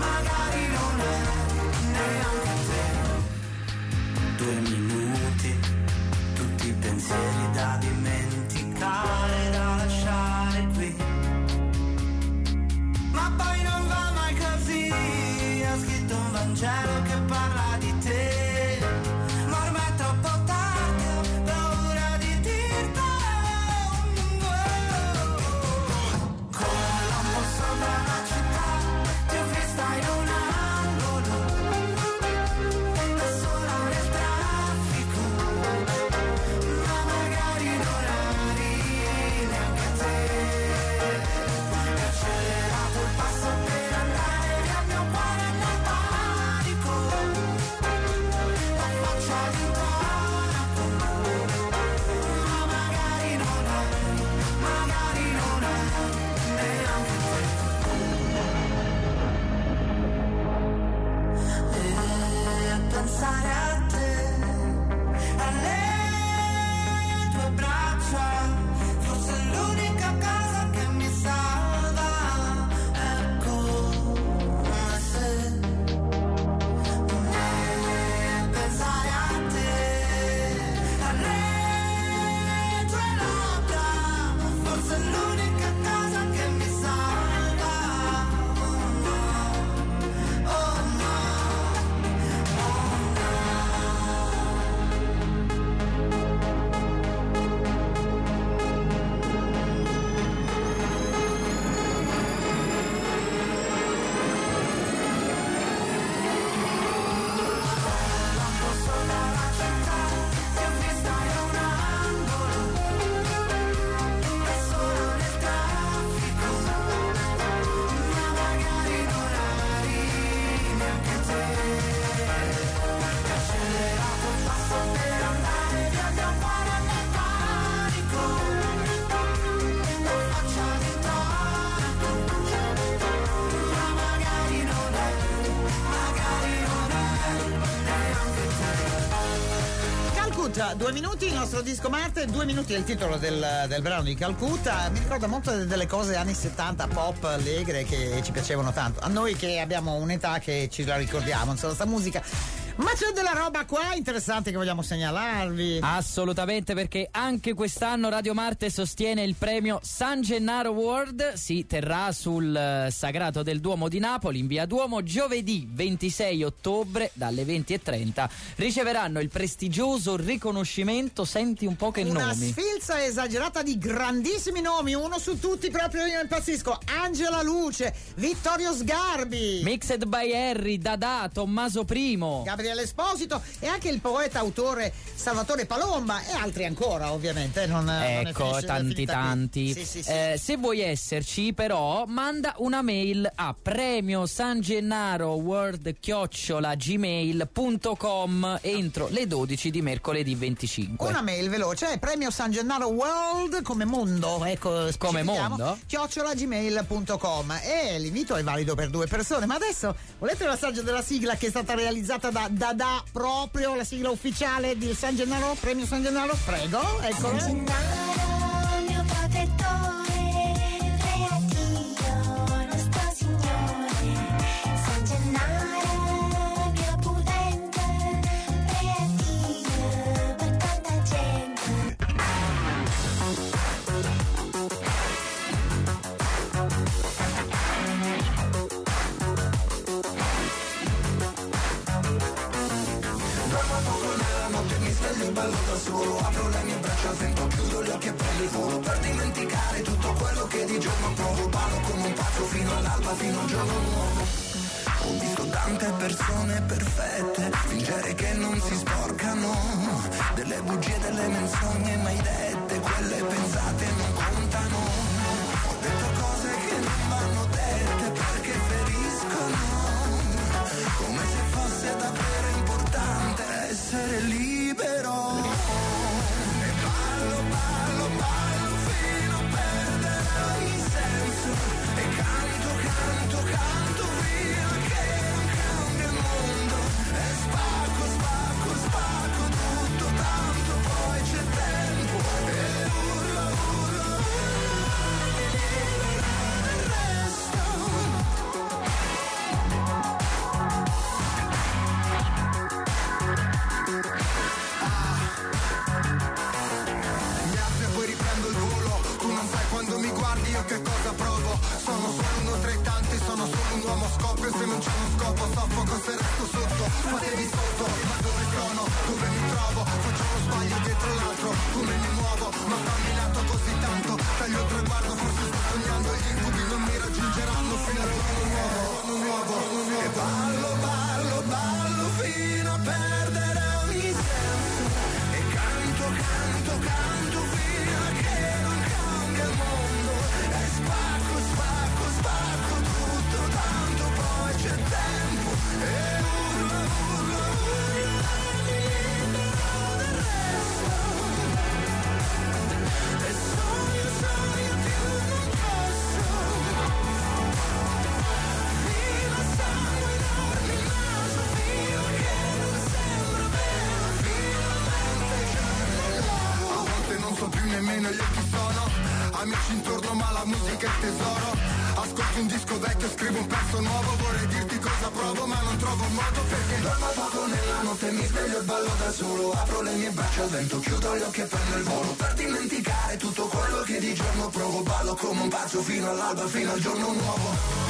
neanche te. 2 minuti, tutti i pensieri da dimenticare, da lasciare qui. Ma poi non va mai così, ho scritto un Vangelo che parla di te, ma ormai è troppo tardi, ho paura di dirtelo. Colombo sopra la città, ti ho vista in un angolo, da sola nel traffico, ma magari non eri neanche te. Ho accelerato il passo per andare via, mio cuore nel panico, la faccia d'intonaco, ma magari non eri neanche te. E pensare a te, alle tue braccia, forse è l'unica cosa che mi salva. Ecco, se pensare a te, alle tue labbra, forse è l'unica cosa che mi salva. Oh no, ti ho vista in un angolo, da sola nel traffico, ma magari non eri neanche te. Ti ho accelerato il passo per andare via, mio cuore nel panico, la faccia d'intonaco, ma magari non eri neanche te. Calcutta, 2 minuti, il nostro Disco Marte, 2 minuti è il titolo del brano di Calcutta. Mi ricorda molto delle cose anni 70, pop, allegre, che ci piacevano tanto. A noi che abbiamo un'età che ci la ricordiamo, insomma, sta musica. Ma c'è della roba qua interessante che vogliamo segnalarvi. Assolutamente, perché anche quest'anno Radio Marte sostiene il premio San Gennaro Award. Si terrà sul Sagrato del Duomo di Napoli, in via Duomo, giovedì 26 ottobre dalle 20:30. Riceveranno il prestigioso riconoscimento, senti un po' che una nomi. Una sfilza esagerata di grandissimi nomi, uno su tutti proprio io impazzisco. Angela Luce, Vittorio Sgarbi, Mixed by Harry, Dada, Tommaso I, Gabriele Esposito e anche il poeta autore Salvatore Palomba e altri ancora, ovviamente. Ecco, tanti. Sì. Se vuoi esserci, però, manda una mail a premiosangennaro@gmail.com entro le 12 di mercoledì 25. Una mail veloce è premio San Gennaro World come mondo, ecco, come mondo @gmail.com, e l'invito è valido per 2 persone. Ma adesso volete l'assaggio della sigla che è stata realizzata da Dada, proprio la sigla ufficiale di San Gennaro, premio San Gennaro? Prego, eccola. San Gennaro, mio protettore, re a Dio, nostro Signore. San Gennaro, mio prudente, re a Dio, per tanta gente. Ballo da solo, apro le mie braccia, sento, chiudo gli occhi e prendo il volo per dimenticare tutto quello che di giorno provo. Ballo come un pazzo fino all'alba, fino al giorno nuovo. Ho visto tante persone perfette fingere che non si sporcano, delle bugie, delle menzogne mai dette, quelle pensate non contano. Ho detto cose che non vanno dette perché feriscono, come se fosse davvero importante essere libero. E ballo fino a perdere ogni senso, e canto fino a che non cambia il mondo, e spacco tutto, tanto poi c'è tempo, e urlo il resto. Quando mi guardi io che cosa provo? Sono solo uno tra i tanti, sono solo un uomo scoppio. Se non c'è uno scopo soffoco se resto sotto. Fatevi sotto, ma dove sono? Dove mi trovo? Faccio uno sbaglio dietro l'altro, come mi muovo? Ma fammi lato così tanto, taglio il traguardo, forse sto sognando. Gli incubi non mi raggiungeranno fino al giorno nuovo. E ballo fino a perdere ogni senso, e canto fino a che non cambia il mondo, e spacco tutto, tanto poi c'è tempo, e urlo del resto, e sogno più non posso, fino a sangue enorme il naso, fino a che non sembra vero, finalmente c'è nell'uomo. A volte non so più nemmeno io chi sono, amici intorno ma la musica è il tesoro. Ascolto un disco vecchio, scrivo un pezzo nuovo, vorrei dirti cosa provo ma non trovo un modo, perché dormo poco nella notte, mi sveglio e ballo da solo. Apro le mie braccia al vento, chiudo gli occhi e prendo il volo per dimenticare tutto quello che di giorno provo. Ballo come un pazzo fino all'alba, fino al giorno nuovo.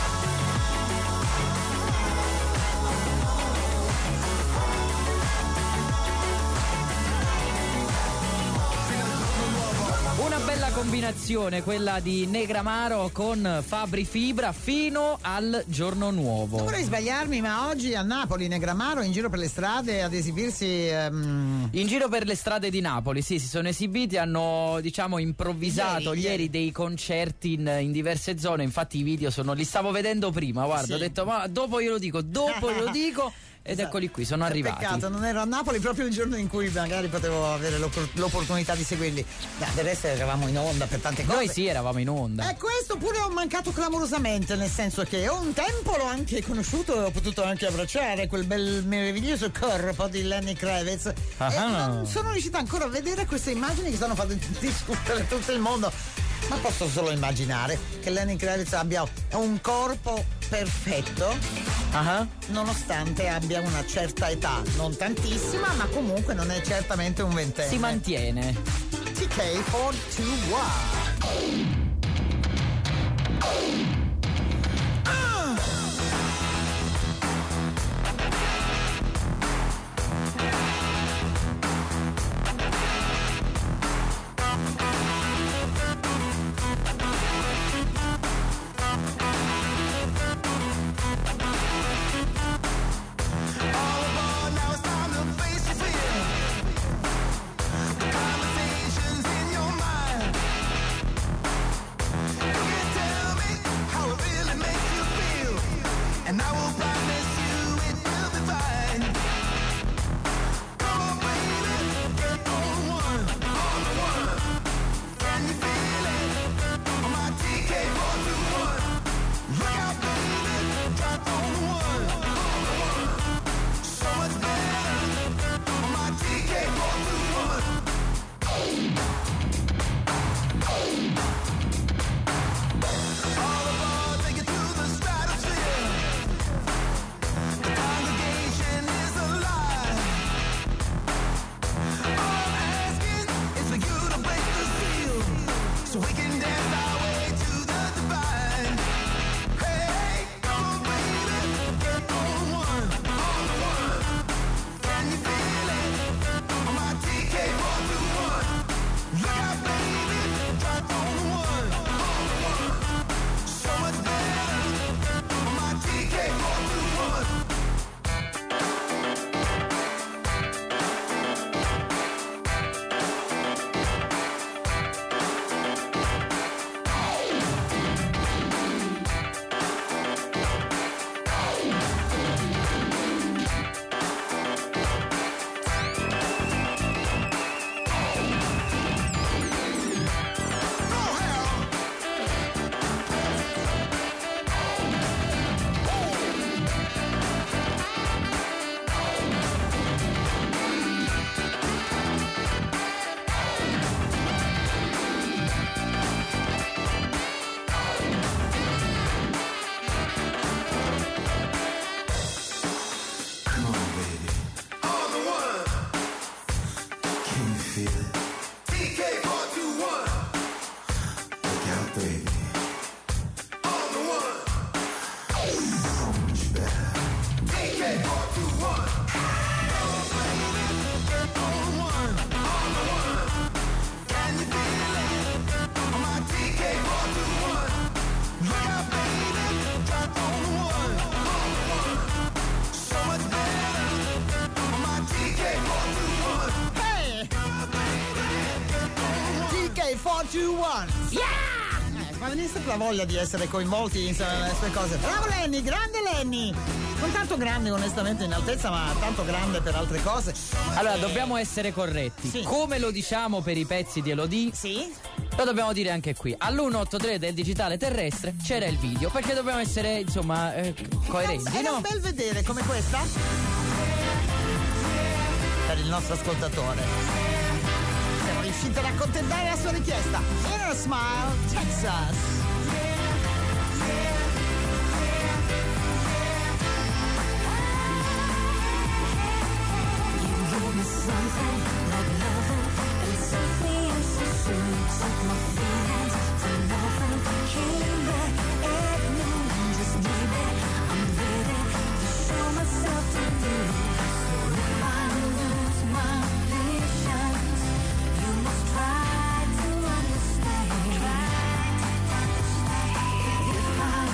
Una bella combinazione quella di Negramaro con Fabri Fibra fino al giorno nuovo. Non vorrei sbagliarmi, ma oggi a Napoli Negramaro in giro per le strade ad esibirsi in giro per le strade di Napoli, sì, si sono esibiti, hanno improvvisato ieri dei concerti in diverse zone. Infatti i video li stavo vedendo prima, guarda, sì. Ho detto ma dopo glielo dico ed esatto. Eccoli qui, sono arrivati. Peccato, non ero a Napoli proprio il giorno in cui magari potevo avere l'opportunità di seguirli. Del resto eravamo in onda per tante cose. Noi sì, eravamo in onda. E questo pure ho mancato clamorosamente, nel senso che un tempo l'ho anche conosciuto e ho potuto anche abbracciare quel bel meraviglioso corpo di Lenny Kravitz. E non sono riuscita ancora a vedere queste immagini che stanno facendo discutere tutto il mondo. Ma posso solo immaginare che Lenny Kravitz abbia un corpo perfetto, nonostante abbia una certa età, non tantissima, ma comunque non è certamente un ventenne. Si mantiene. TK421. Ma venisse la voglia di essere coinvolti nelle sue cose. Bravo Lenny, grande Lenny! Non tanto grande onestamente in altezza, ma tanto grande per altre cose. Allora, dobbiamo essere corretti. Sì. Come lo diciamo per i pezzi di Elodie, sì, lo dobbiamo dire anche qui. All'183 del digitale terrestre c'era il video, perché dobbiamo essere, insomma, coerenti, Era no? un bel vedere come questa per il nostro ascoltatore. Siamo riusciti ad accontentare la sua richiesta. Inner Smile, Texas. Try to understand. If I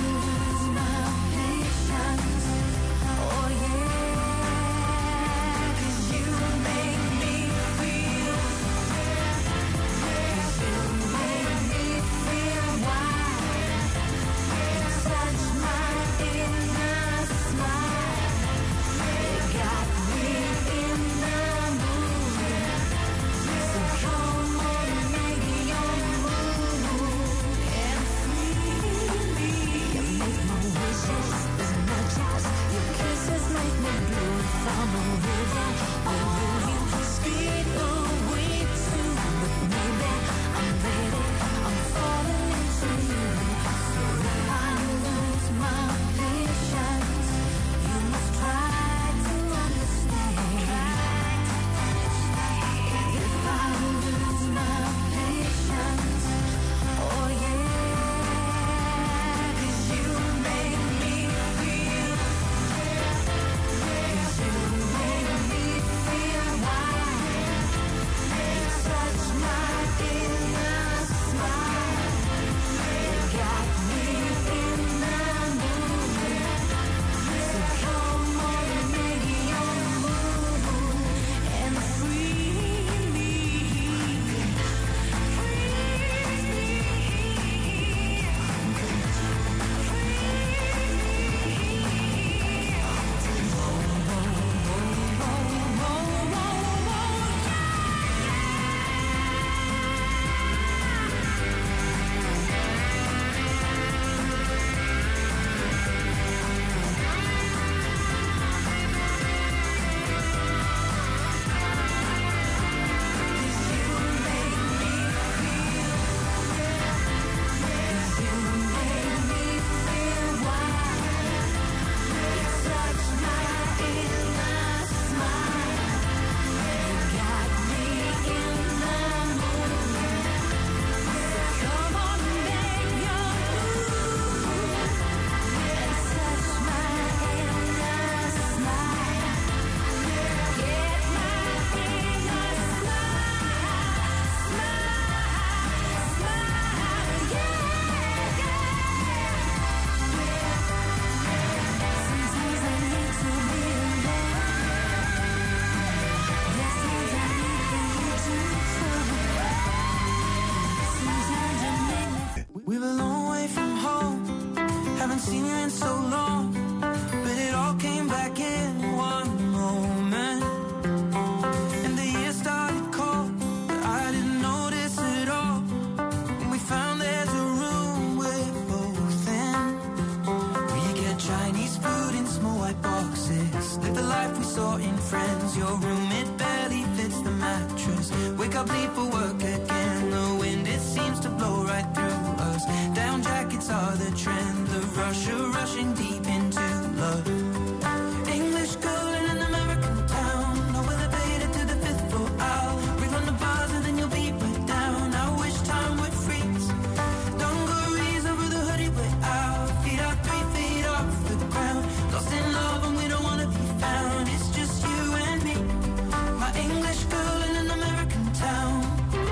your room, it barely fits the mattress. Wake up late for work again, the wind it seems to blow right through us. Down jackets are the trend, the rush of rushing deep into love. English girl in an American town, no elevator to the 5th floor. I'll ring on the bars and then you'll be right down. I wish time would freeze. Dungarees over the hoodie way out, feet are 3 feet off the ground. Lost in love and we don't wanna be found. It's just you and me, my English girl in an American town.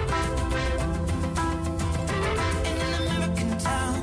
In an American town.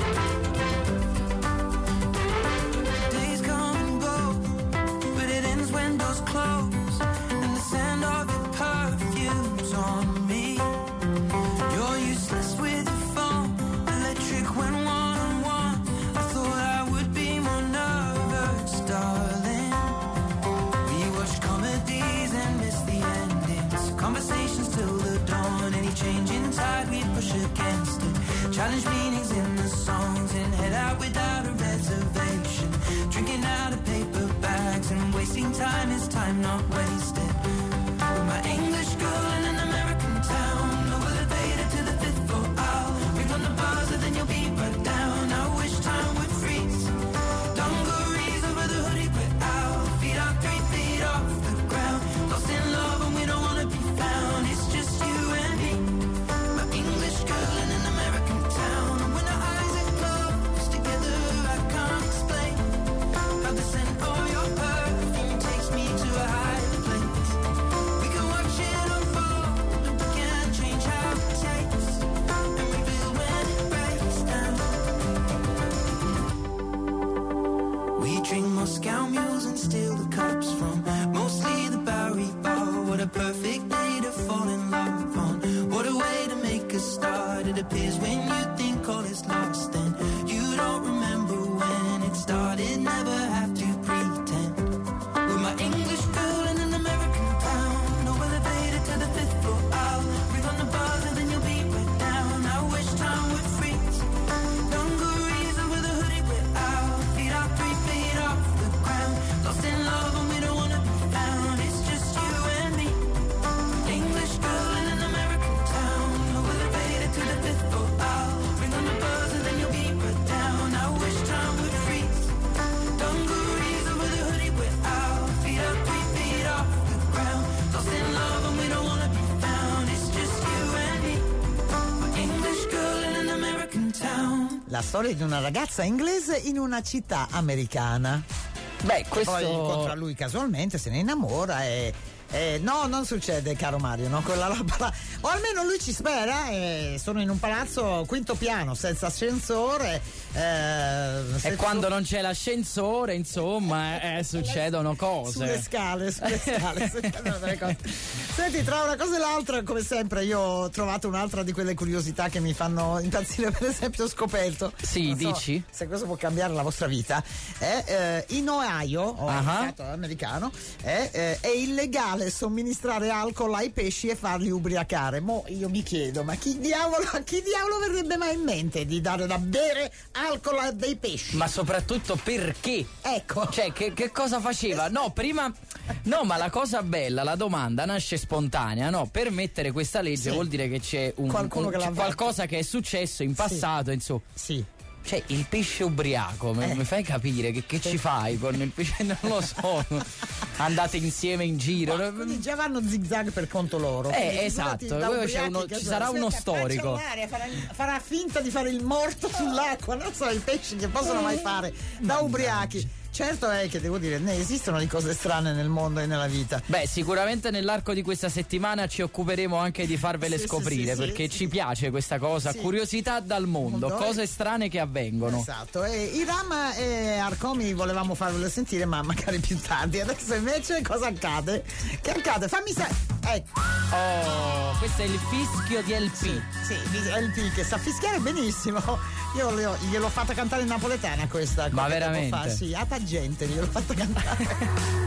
Days come and go, but it ends when doors close, and the scent of your perfume's on me. You're useless with your phone, electric when one-on-one. I thought I would be more nervous, darling. We watch comedies and miss the endings, conversations till the dawn. Any change in tide we push against it, challenge meanings in the songs, and head out without a reservation. Drinking out of paper bags and wasting time is time not wasted. With my English girl in an American town, no elevator to the 5th floor. I'll ring on the bars and then you'll be right down. I wish time would freeze. Dungarees over the hoodie we're out, feet are 3 feet off the ground. Lost in love and we don't wanna be found. It's just you and me, my English girl in an American town. And when our eyes are closed together, I can't explain how the scent of your perfume takes me to a higher place. We can watch it unfold, and we can't change how it tastes, and we feel when it breaks down. We drink Moscow mules and steal the cups from mostly the Bowery Bar. What a perfect day to fall in love on. What a way to make a start. It appears when you think all is lost, and you don't remember when it started. Never have to pretend. With my English girl in an American town, no elevator to the 5th floor. I'll ring on the bars and then you'll be right down. I wish time would freeze. Dungarees over the hoodie we're out, feet are 3 feet off the ground. Lost in love and we don't wanna be found. It's just you and me, English girl in an American town. No elevator to the 5th floor. I'll ring on the bars and then you'll be right down. I wish time would freeze. Dungarees over the hoodie we're out, feet are 3 feet off the ground. Lost in love and we don't wanna be found. It's just you and me, my English girl in an American town. La storia di una ragazza inglese in una città americana. Beh, questo Poi incontra lui casualmente, se ne innamora e no, non succede, caro Mario, no? Quella roba là. O almeno lui ci spera. Sono in un palazzo 5° piano senza ascensore. E quando non c'è l'ascensore, insomma, succedono cose. Sulle scale succedono delle cose. Senti, tra una cosa e l'altra, come sempre, io ho trovato un'altra di quelle curiosità che mi fanno impazzire. Per esempio, ho scoperto. Sì, dici? Se questo può cambiare la vostra vita. In Ohio, stato americano, è illegale somministrare alcol ai pesci e farli ubriacare. Mo io mi chiedo, ma chi diavolo verrebbe mai in mente di dare da bere alcol a dei pesci? Ma soprattutto perché? Ecco. Cioè, che cosa faceva? No, prima. No, ma la cosa bella, la domanda nasce spontanea, no? Per mettere questa legge vuol dire che c'è c'è qualcosa che è successo in passato, insomma. Sì. Cioè, il pesce ubriaco, mi fai capire che ci fai con il pesce? Non lo so. Andate insieme in giro. Quindi già vanno zigzag per conto loro. Esatto. Ci sarà uno storico. Farà finta di fare il morto sull'acqua. Non so i pesci che possono mai fare da ubriachi. Certo è che devo dire, ne esistono di cose strane nel mondo e nella vita. Beh, sicuramente nell'arco di questa settimana ci occuperemo anche di farvele scoprire, perché ci piace questa cosa, curiosità dal mondo, cose strane che avvengono. Esatto, e Iram e Arcomi volevamo farvelo sentire, ma magari più tardi. Adesso invece cosa accade? Che accade? Fammi ecco. Oh, questo è il fischio di LP. Sì, LP che sa fischiare benissimo. Io gliel'ho fatta cantare in napoletana questa. Ma veramente? Fa. Sì, a tangente gliel'ho fatta cantare.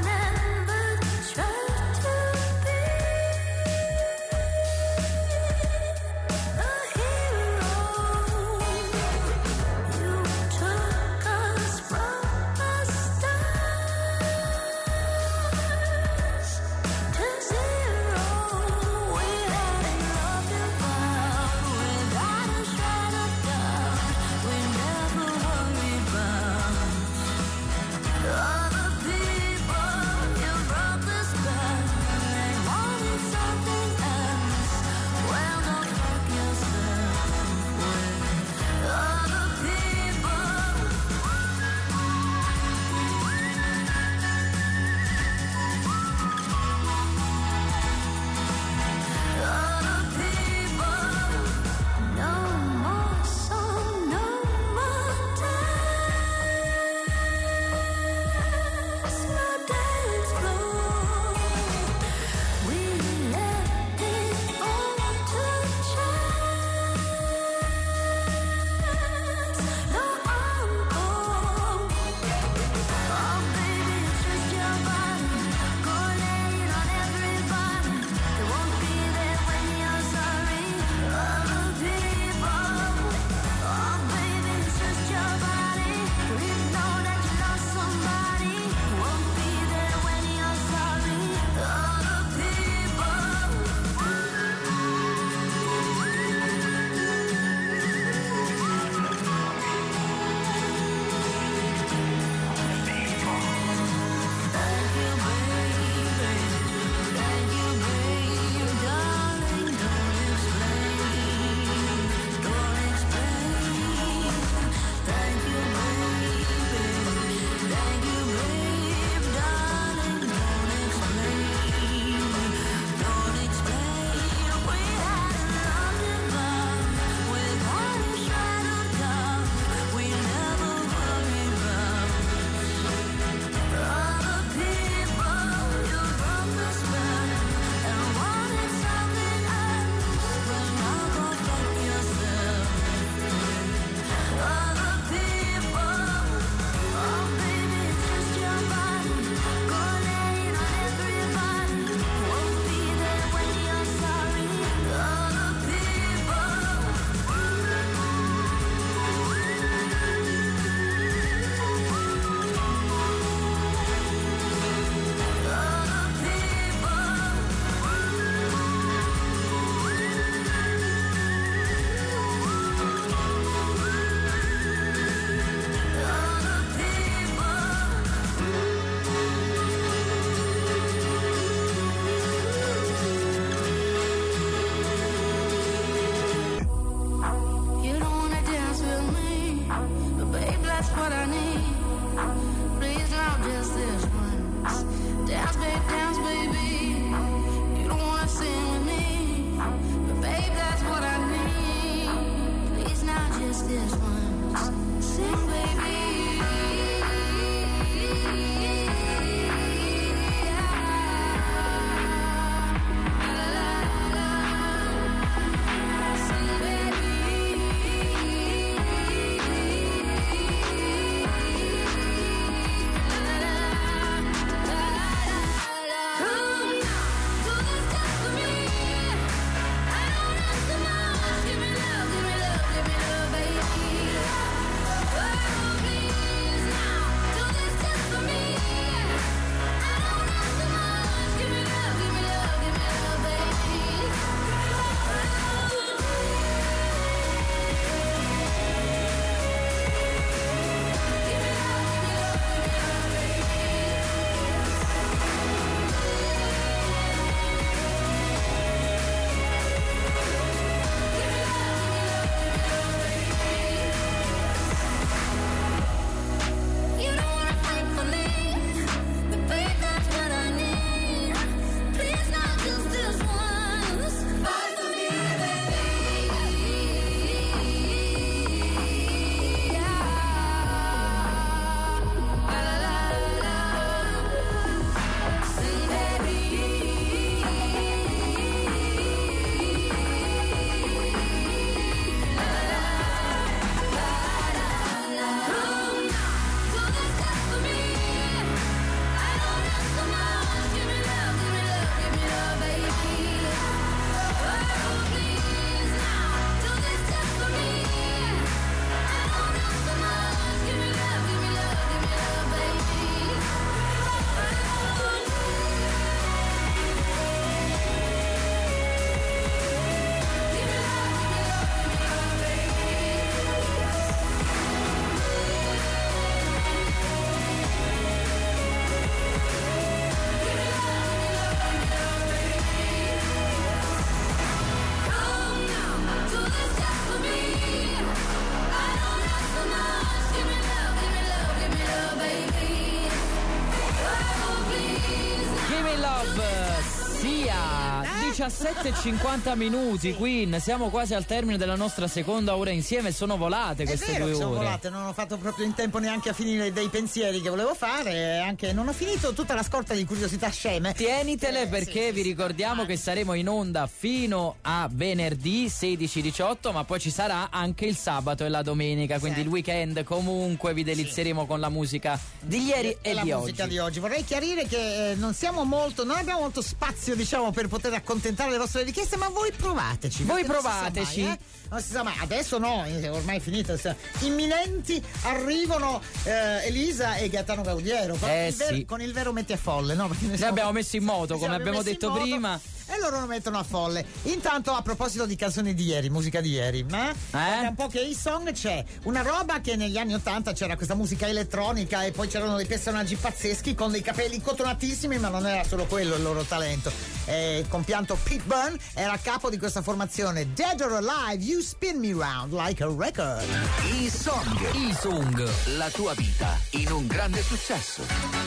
17:50, Queen. Siamo quasi al termine della nostra seconda ora insieme. Sono volate queste 2 ore. Sono volate, non ho fatto proprio in tempo neanche a finire dei pensieri che volevo fare. Anche non ho finito tutta la scorta di curiosità sceme. Tienitele perché vi ricordiamo che saremo in onda fino a venerdì 16-18, ma poi ci sarà anche il sabato e la domenica. Quindi il weekend comunque vi delizieremo con la musica di ieri e la di musica oggi. di oggi. Vorrei chiarire che non abbiamo molto spazio, diciamo, per poter accontentare le vostre richieste, ma voi provateci. Voi perché provateci. Non si sa mai, adesso no, ormai è finito. Imminenti arrivano Elisa e Gaetano Gaudiero con il vero metti a folle, no? Perché Noi abbiamo messo in moto, come abbiamo detto prima. E loro lo mettono a folle. Intanto, a proposito di canzoni di ieri, musica di ieri, guarda un po' che A-Song c'è una roba che negli anni 80 c'era questa musica elettronica e poi c'erano dei personaggi pazzeschi con dei capelli cotonatissimi, ma non era solo quello il loro talento. Il compianto Pete Byrne era a capo di questa formazione. Dead or Alive, You Spin Me Round Like a Record. E-Song, la tua vita in un grande successo.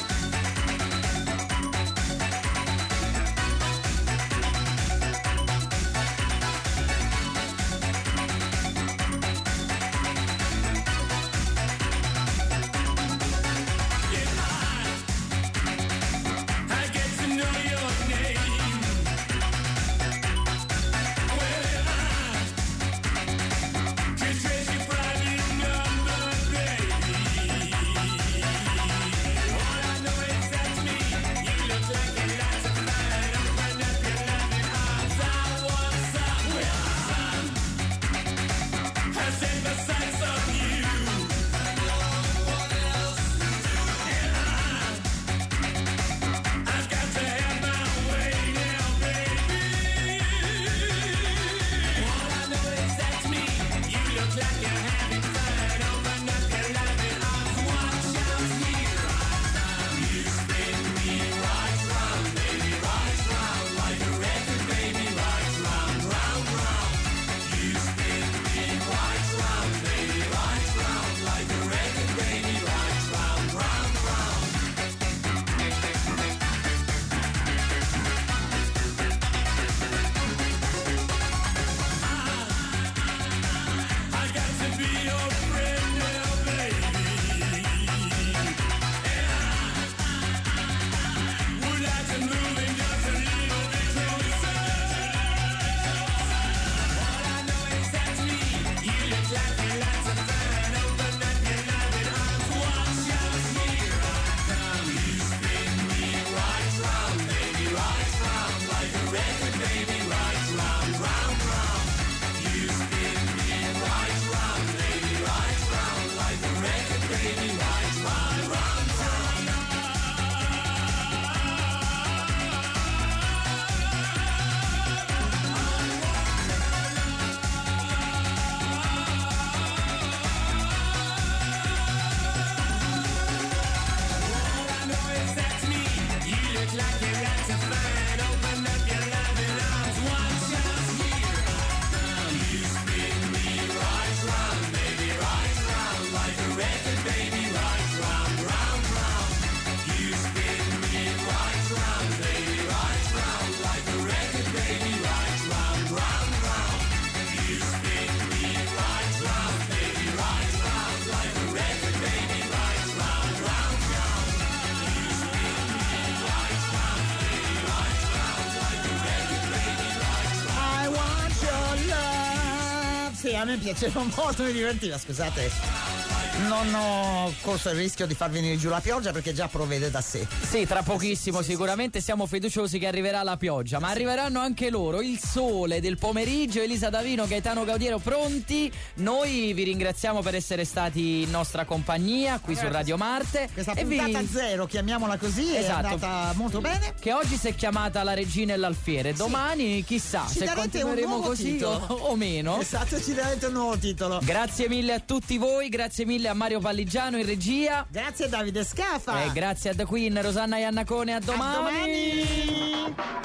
A me piaceva molto, mi divertiva, scusate. Non ho corso il rischio di far venire giù la pioggia perché già provvede da sé. Sì, tra pochissimo sicuramente siamo fiduciosi che arriverà la pioggia, ma arriveranno anche loro, il sole del pomeriggio. Elisa Davino, Gaetano Gaudiero pronti. Noi vi ringraziamo per essere stati in nostra compagnia qui su Radio Marte. Questa puntata zero, chiamiamola così, è andata molto bene. Che oggi si è chiamata La Regina e l'Alfiere, domani chissà ci se continueremo così o meno. Esatto, ci darete un nuovo titolo. Grazie mille a tutti voi, grazie mille a Mario Palligiano in regia. Grazie a Davide Scafa. E grazie a The Queen, Rosanna Iannacone, a domani. A domani.